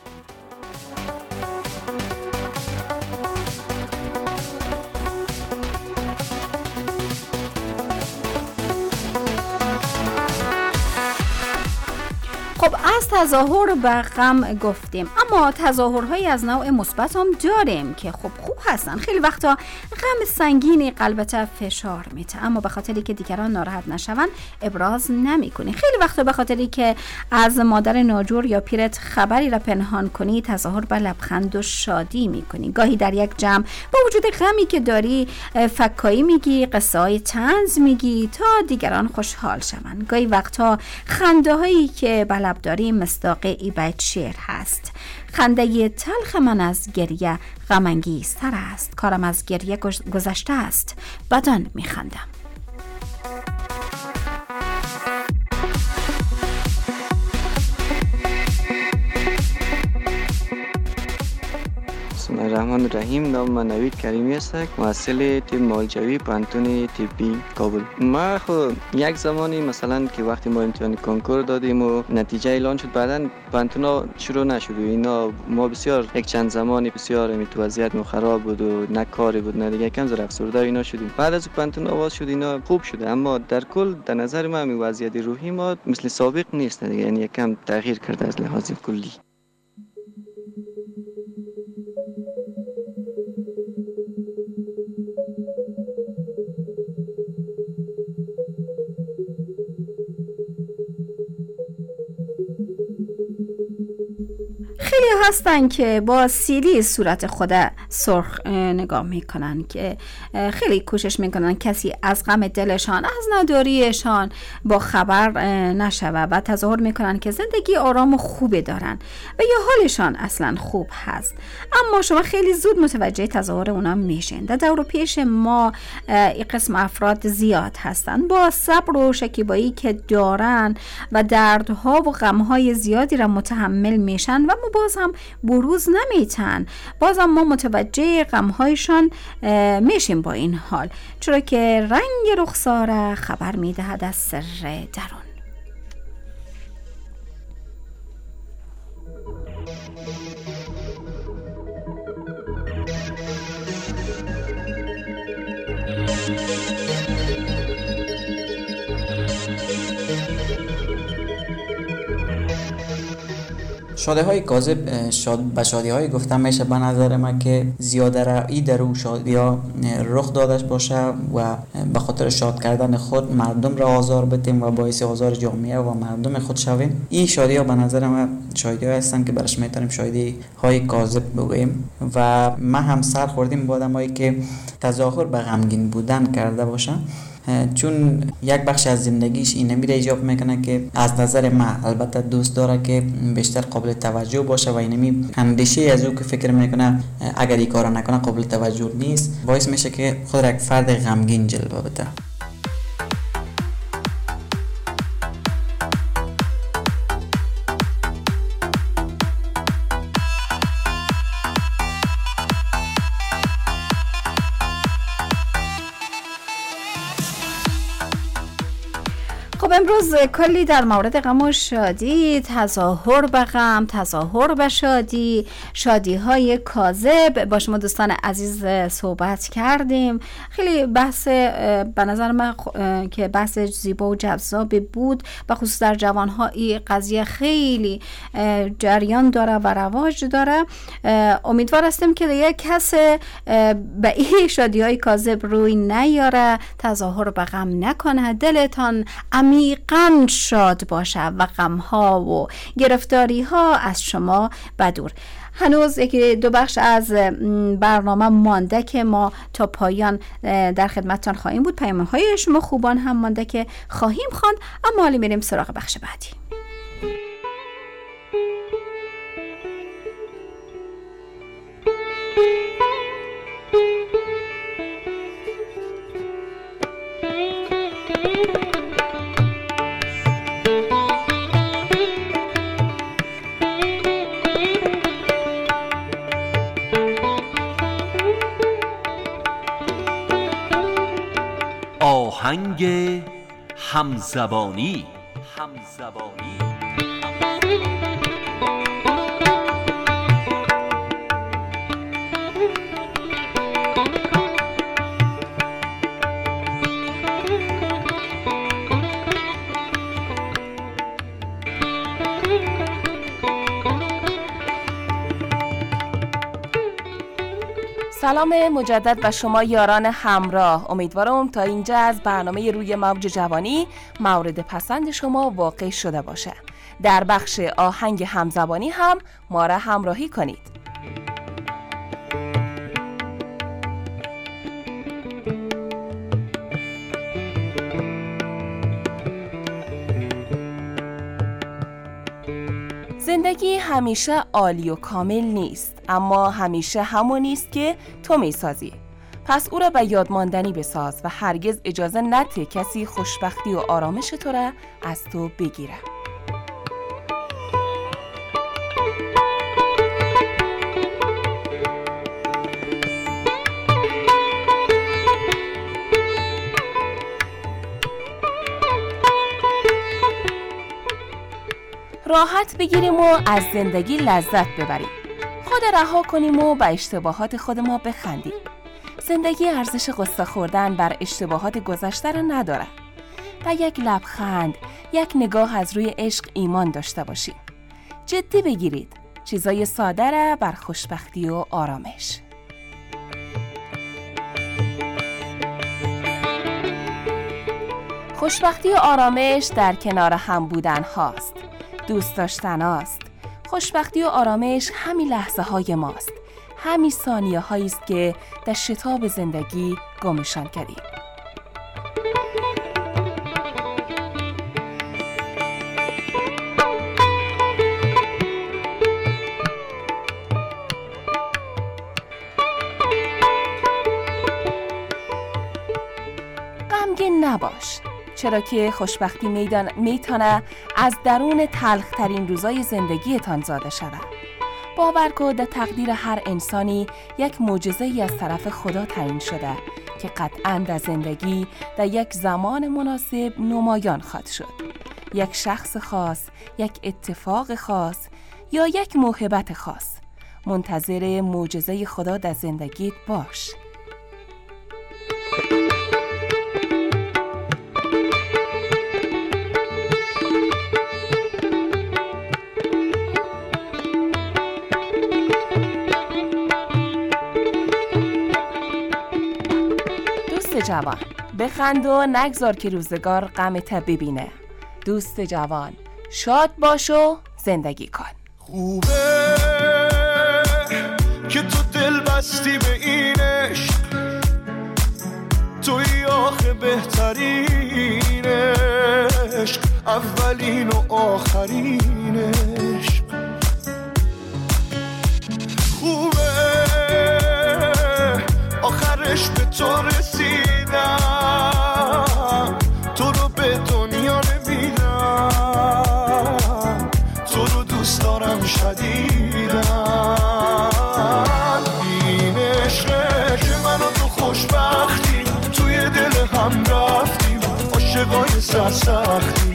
خب از تظاهر به غم گفتیم، اما تظاهرهایی از نوع مثبت هم داریم که خب خوب هستن. خیلی وقتا غم سنگینی قلبت فشار میده، اما به خاطری که دیگران ناراحت نشون ابراز نمیکنی. خیلی وقتا به خاطری که از مادر ناجور یا پیرت خبری را پنهان کنی، تظاهر به لبخند و شادی میکنی. گاهی در یک جمع با وجود غمی که داری فکایی میگی، قصه های طنز میگی تا دیگران خوشحال شوند. گاهی وقتا خنده هایی که داری مصداق ای بیت شعر هست: خنده تلخ من از گریه غم انگیزتر است، کارم از گریه گذشته است، بدان میخندم. بسم الله الرحمن الرحیم. نام من نوید کریمی است، محصل تیم مالجوی پانتون طبی کابل. ما خود یک زمانی مثلا که وقتی ما امتحان کنکور دادیم و نتیجه اعلان شد، بعدن پانتونا شروع نشد و اینا ما بسیار یک چند زمانی بسیار تو وضعیت خراب بود و نه کاری بود نه دیگه، کم زر افسرده اینا شدیم. بعد از پانتون آواز شد اینا خوب شده، اما در کل در نظر من این وضعیت روحی ما مثل سابق نیست دیگه، یعنی یکم تغییر کرده از لحاظ کلی. خیلی هستن که با سیلی صورت خود سرخ نگاه میکنن، که خیلی کوشش میکنن کسی از غم دلشان، از نداریشان با خبر نشوه و تظاهر میکنن که زندگی آرام و خوبی دارن و یا حالشان اصلا خوب هست. اما شما خیلی زود متوجه تظاهر اونا میشین. در دور پیش ما این قسم افراد زیاد هستن، با صبر و شکیبایی که دارن و دردها و غمهای زیادی را متحمل میشن و باز هم بروز نمیتن. باز هم ما متوجه غمهایشان میشیم با این حال، چرا که رنگ رخساره خبر میدهد از سر درون. شادی های کاذب به شادی های گفتن میشه به نظر من که زیاده رایی در اون شادی ها رخ دادش باشه و به خاطر شاد کردن خود مردم را آزار بدیم و باعث آزار جامعه و مردم خود شویم. این شادی ها به نظر من شادی ها هستن که برش میتونیم شادی های کاذب بگوییم و ما هم سر خوردیم با آدمایی که تظاهر به غمگین بودن کرده باشن، چون یک بخش از زندگیش این نمیره ایجاب میکنه که از نظر من البته دوست داره که بیشتر قابل توجه باشه و اینمی اندیشه از او که فکر میکنه اگر این کارو نکنه قابل توجه نیست، باعث میشه که خود یک فرد غمگین جلوه بده. خب امروز کلی در مورد غم و شادی، تظاهر به غم، تظاهر به شادی، شادی های کاذب با شما دوستان عزیز صحبت کردیم. خیلی بحث به نظر من که بحث زیبا و جذابی بود، به خصوص در جوانها این قضیه خیلی جریان داره و رواج داره. امیدوار هستیم که یک کس به این شادی های کاذب روی نیاره، تظاهر به غم نکنه، دلتان عمیقاً شاد باشه و غم‌ها و گرفتاری‌ها از شما بدور. هنوز یکی دو بخش از برنامه مانده که ما تا پایان در خدمتتان خواهیم بود. پیام‌های شما خوبان هم مانده که خواهیم خواند، اما حالا میریم سراغ بخش بعدی. همزبانی. سلام مجدد به شما یاران همراه. امیدوارم تا اینجا از برنامه روی موج جوانی مورد پسند شما واقع شده باشه. در بخش آهنگ همزبانی هم ما را همراهی کنید. زندگی همیشه عالی و کامل نیست، اما همیشه همون نیست که تو میسازی. پس او را به یاد ماندنی بساز و هرگز اجازه نده کسی خوشبختی و آرامش تو را از تو بگیره. راحت بگیریم و از زندگی لذت ببریم. خود رها کنیم و به اشتباهات خود ما بخندیم. زندگی ارزش قصه خوردن بر اشتباهات گذشته را نداره. و یک لبخند، یک نگاه از روی عشق ایمان داشته باشیم. جدی بگیرید. چیزای ساده را بر خوشبختی و آرامش. خوشبختی و آرامش در کنار هم بودن هاست. دوست داشتن است. خوشبختی و آرامش همین لحظه های ماست. همین ثانیه هایی است که در شتاب زندگی گمشان کردیم. غمگین نباش، چرا که خوشبختی میتونه از درون تلخترین روزای زندگیتان زاده شود. باور کن در تقدیر هر انسانی یک معجزه‌ای از طرف خدا تعیین شده که قطعاً در زندگی در یک زمان مناسب نمایان خواهد شد. یک شخص خاص، یک اتفاق خاص یا یک موهبت خاص. منتظر معجزه خدا در زندگیت باش. جوان، بخند و نگذار که روزگار غمت ببینه. دوست جوان، شاد باش و زندگی کن. خوبه که تو دل بستی به این عشق، توی آخه بهترین عشق، اولین و آخرین عشق. خوبه آخرش به تو رسیدم، تو رو به دنیا نمیدم، تو رو دوست دارم شدیدم. این عشقه که من و تو خوشبختیم، توی دل هم رفتیم، عاشقای سرسختیم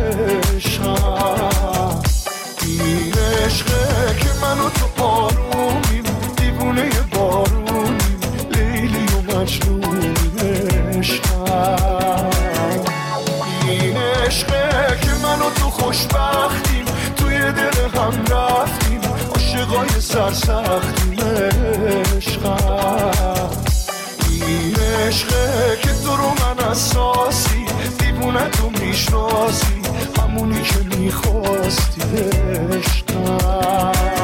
عشقم. این عشقه که من و تو آرومیم، دیوونه بارونیم، لیلی و مجنون عشقم. این عشقه که من و تو خوشبختیم، توی دل هم رفتیم، عاشقای سرسختیم عشقم. این عشقه که تو رو من اساسی، دیوونه تو میشناسی، همونی که میخواستی عشقم.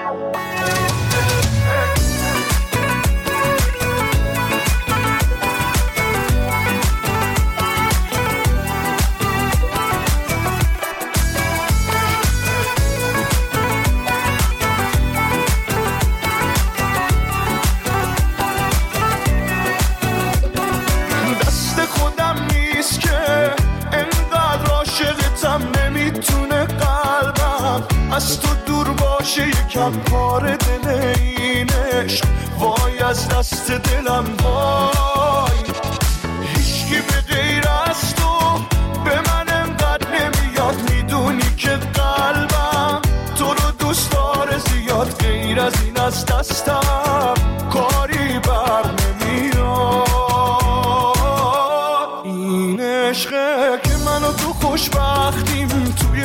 از تو دور باشه یکم کار دل این عشق، وای از دست دلم وای. هیچکی به غیر از تو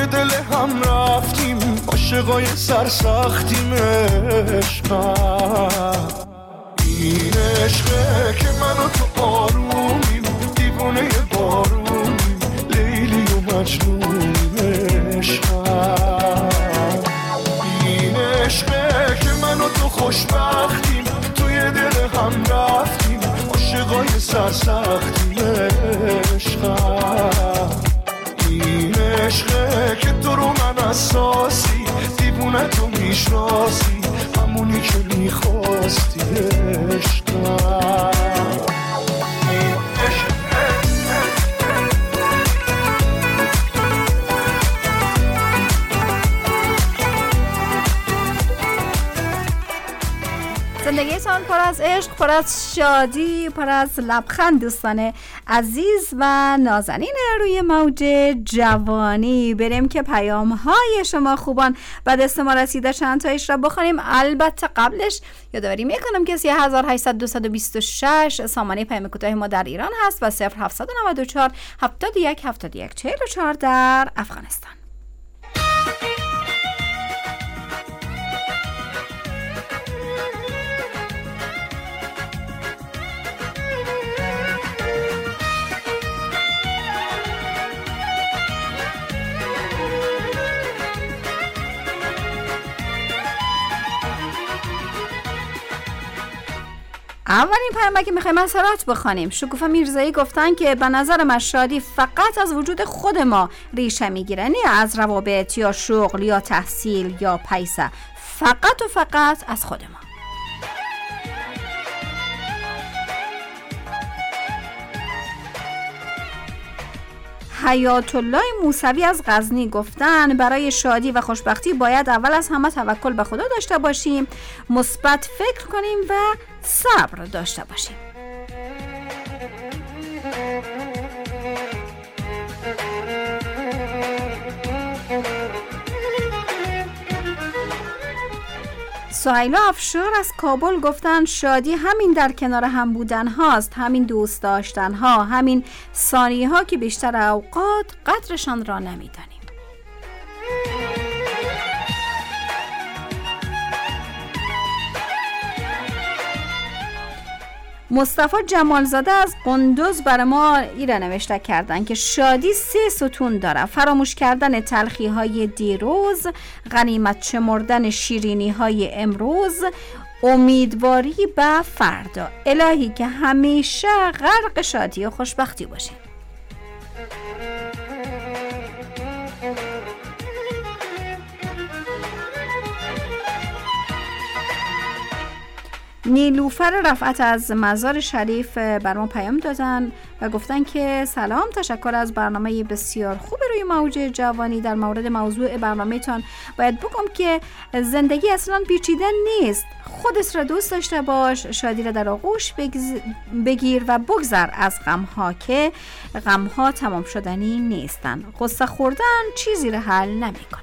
دل هم رفتیم عاشقای سرسختیم عشقم این عشقه که من و تو آرومیم دیوونه بارونیم لیلی و مجنونیم عشقم این عشقه که من و تو خوشبختیم توی دل هم رفتیم عاشقای سرسختیم عشقم این عشقه که تو رو من اساسی دیوونه تو میشناسی همونی که میخواستی عشقم زندگیتان پر از عشق، پر از شادی، پر از لبخند دوستان عزیز و نازنین روی موج جوانی. بریم که پیام های شما خوبان به دست ما رسیده، چند تایش را بخونیم. البته قبلش یادآوری میکنم که 3800 سامانه پیام کوتاه ما در ایران هست و 0794 71 71 44 در افغانستان. اولین پیامک که میخوایم از هرات بخوانیم. شکوفه میرزایی گفتن که به نظر من شادی فقط از وجود خود ما ریشه میگیره، نه از روابط یا شغل یا تحصیل یا پیسه، فقط و فقط از خود ما. حیات الله موسوی از غزنی گفتن برای شادی و خوشبختی باید اول از همه توکل به خدا داشته باشیم، مثبت فکر کنیم و صبر داشته باشیم. سهیلا افشار از کابل گفتن شادی همین در کنار هم بودن هاست، همین دوست داشتن ها، همین ثانیه ها که بیشتر اوقات قدرشان را نمیدانیم. مصطفی جمالزاده از قندوز برای ما ایره نوشته کردن که شادی 3 ستون داره: فراموش کردن تلخی های دیروز، غنیمت شمردن شیرینی های امروز، امیدواری به فردا. الهی که همیشه غرق شادی و خوشبختی باشیم. نیلوفر رفعت از مزار شریف بر ما پیام دادن و گفتن که سلام، تشکر از برنامه بسیار خوب روی موج جوانی. در مورد موضوع برنامه‌تان باید بگم که زندگی اصلا پیچیده نیست، خودت را دوست داشته باش، شادی را در آغوش بگیر و بگذر از غم‌ها که غم‌ها تمام شدنی نیستن. غصه خوردن چیزی را حل نمی‌کنه.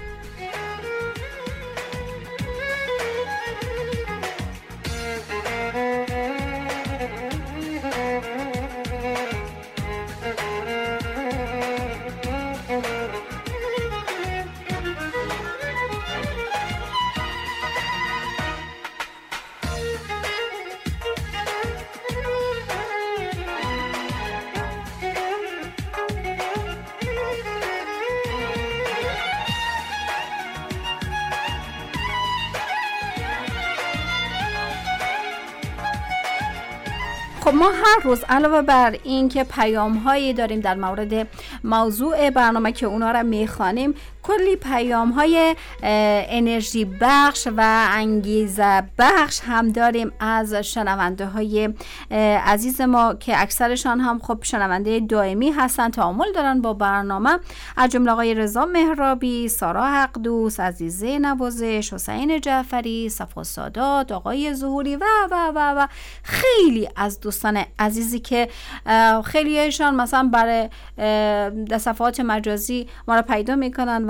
خب ما هر روز علاوه بر این که پیام هایی داریم در مورد موضوع برنامه که اونا را میخوانیم، کلی پیام های انرژی بخش و انگیزه بخش هم داریم از شنونده های عزیز ما که اکثرشان هم خب شنونده دائمی هستن، تعامل دارن با برنامه، از جمله آقای رضا مهرابی، سارا حقدوس، عزیزه نوازش، حسین جعفری، صفا سادات، آقای ظهوری و خیلی از دوستان عزیزی که خیلیشان مثلا برای صفحات مجازی ما را پیدا میکنن و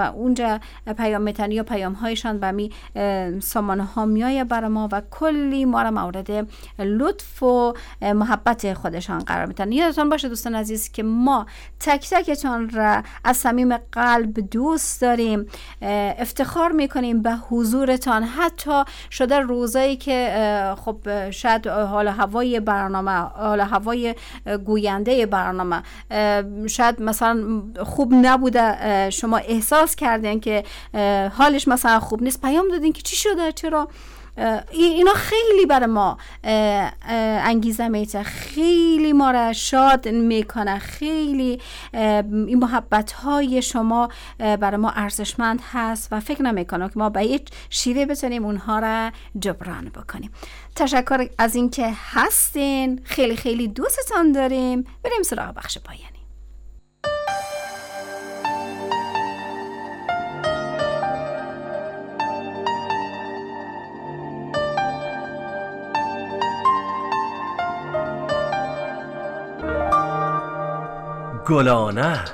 اونجا پیام میتن یا پیام هایشان به می سامانه ها میایه برای ما و کلی ما را مورد لطف و محبت خودشان قرار میتن. یادتان باشه دوستان عزیز که ما تک تکتان را از صمیم قلب دوست داریم، افتخار میکنیم به حضورتان، حتی شده روزایی که خب شاید حال هوای برنامه، حال هوای گوینده برنامه شاید مثلا خوب نبوده، شما احساس کردین که حالش مثلا خوب نیست، پیام دادین که چی شده، چرا؟ اینا خیلی برای ما انگیزه میته، خیلی ما را شاد میکنه، خیلی این محبت های شما برای ما ارزشمند هست و فکر نمیکنم که ما به هیچ شیوه بتونیم اونها را جبران بکنیم. تشکر از اینکه هستین، خیلی خیلی دوستتان داریم. بریم سراغ بخش پایانی. گلانه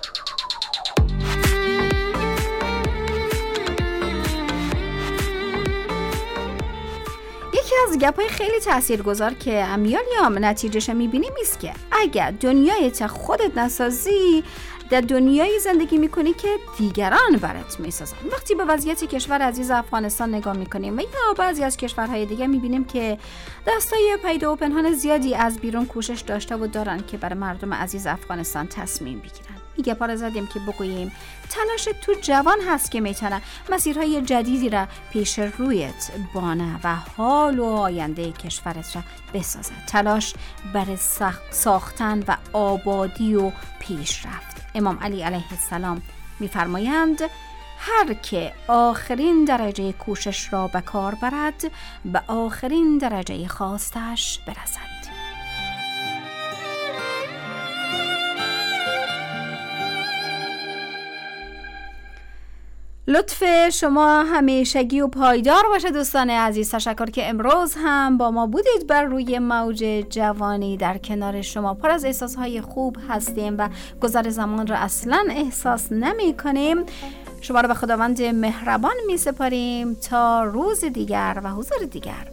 یکی از گپ‌های خیلی تاثیرگذار که امیال یا نتیجهش می‌بینیم است که اگر دنیایت خودت نسازی، در دنیای زندگی میکنی که دیگران برات میسازن. وقتی به وضعیت کشور عزیز افغانستان نگاه میکنیم و یا بعضی از کشورهای دیگه میبینیم که دستای پیدا و پنهان زیادی از بیرون کوشش داشته و دارن که برای مردم عزیز افغانستان تصمیم بگیرن. میگه پاره زدیم که بگوییم تلاش تو جوان هست که میتونه مسیرهای جدیدی را پیش رویت بانه و حال و آینده کشورت را بسازه. تلاش برای ساختن و آبادی و پیشرفت. امام علی علیه السلام می‌فرمایند هر که آخرین درجه کوشش را به کار برد به آخرین درجه خواستش برسد. لطف شما همیشگی و پایدار باشه دوستان عزیز. تشکر که امروز هم با ما بودید بر روی موج جوانی. در کنار شما پر از احساسهای خوب هستیم و گذر زمان را اصلا احساس نمی کنیم. شما را به خداوند مهربان می سپاریم تا روز دیگر و حضور دیگر.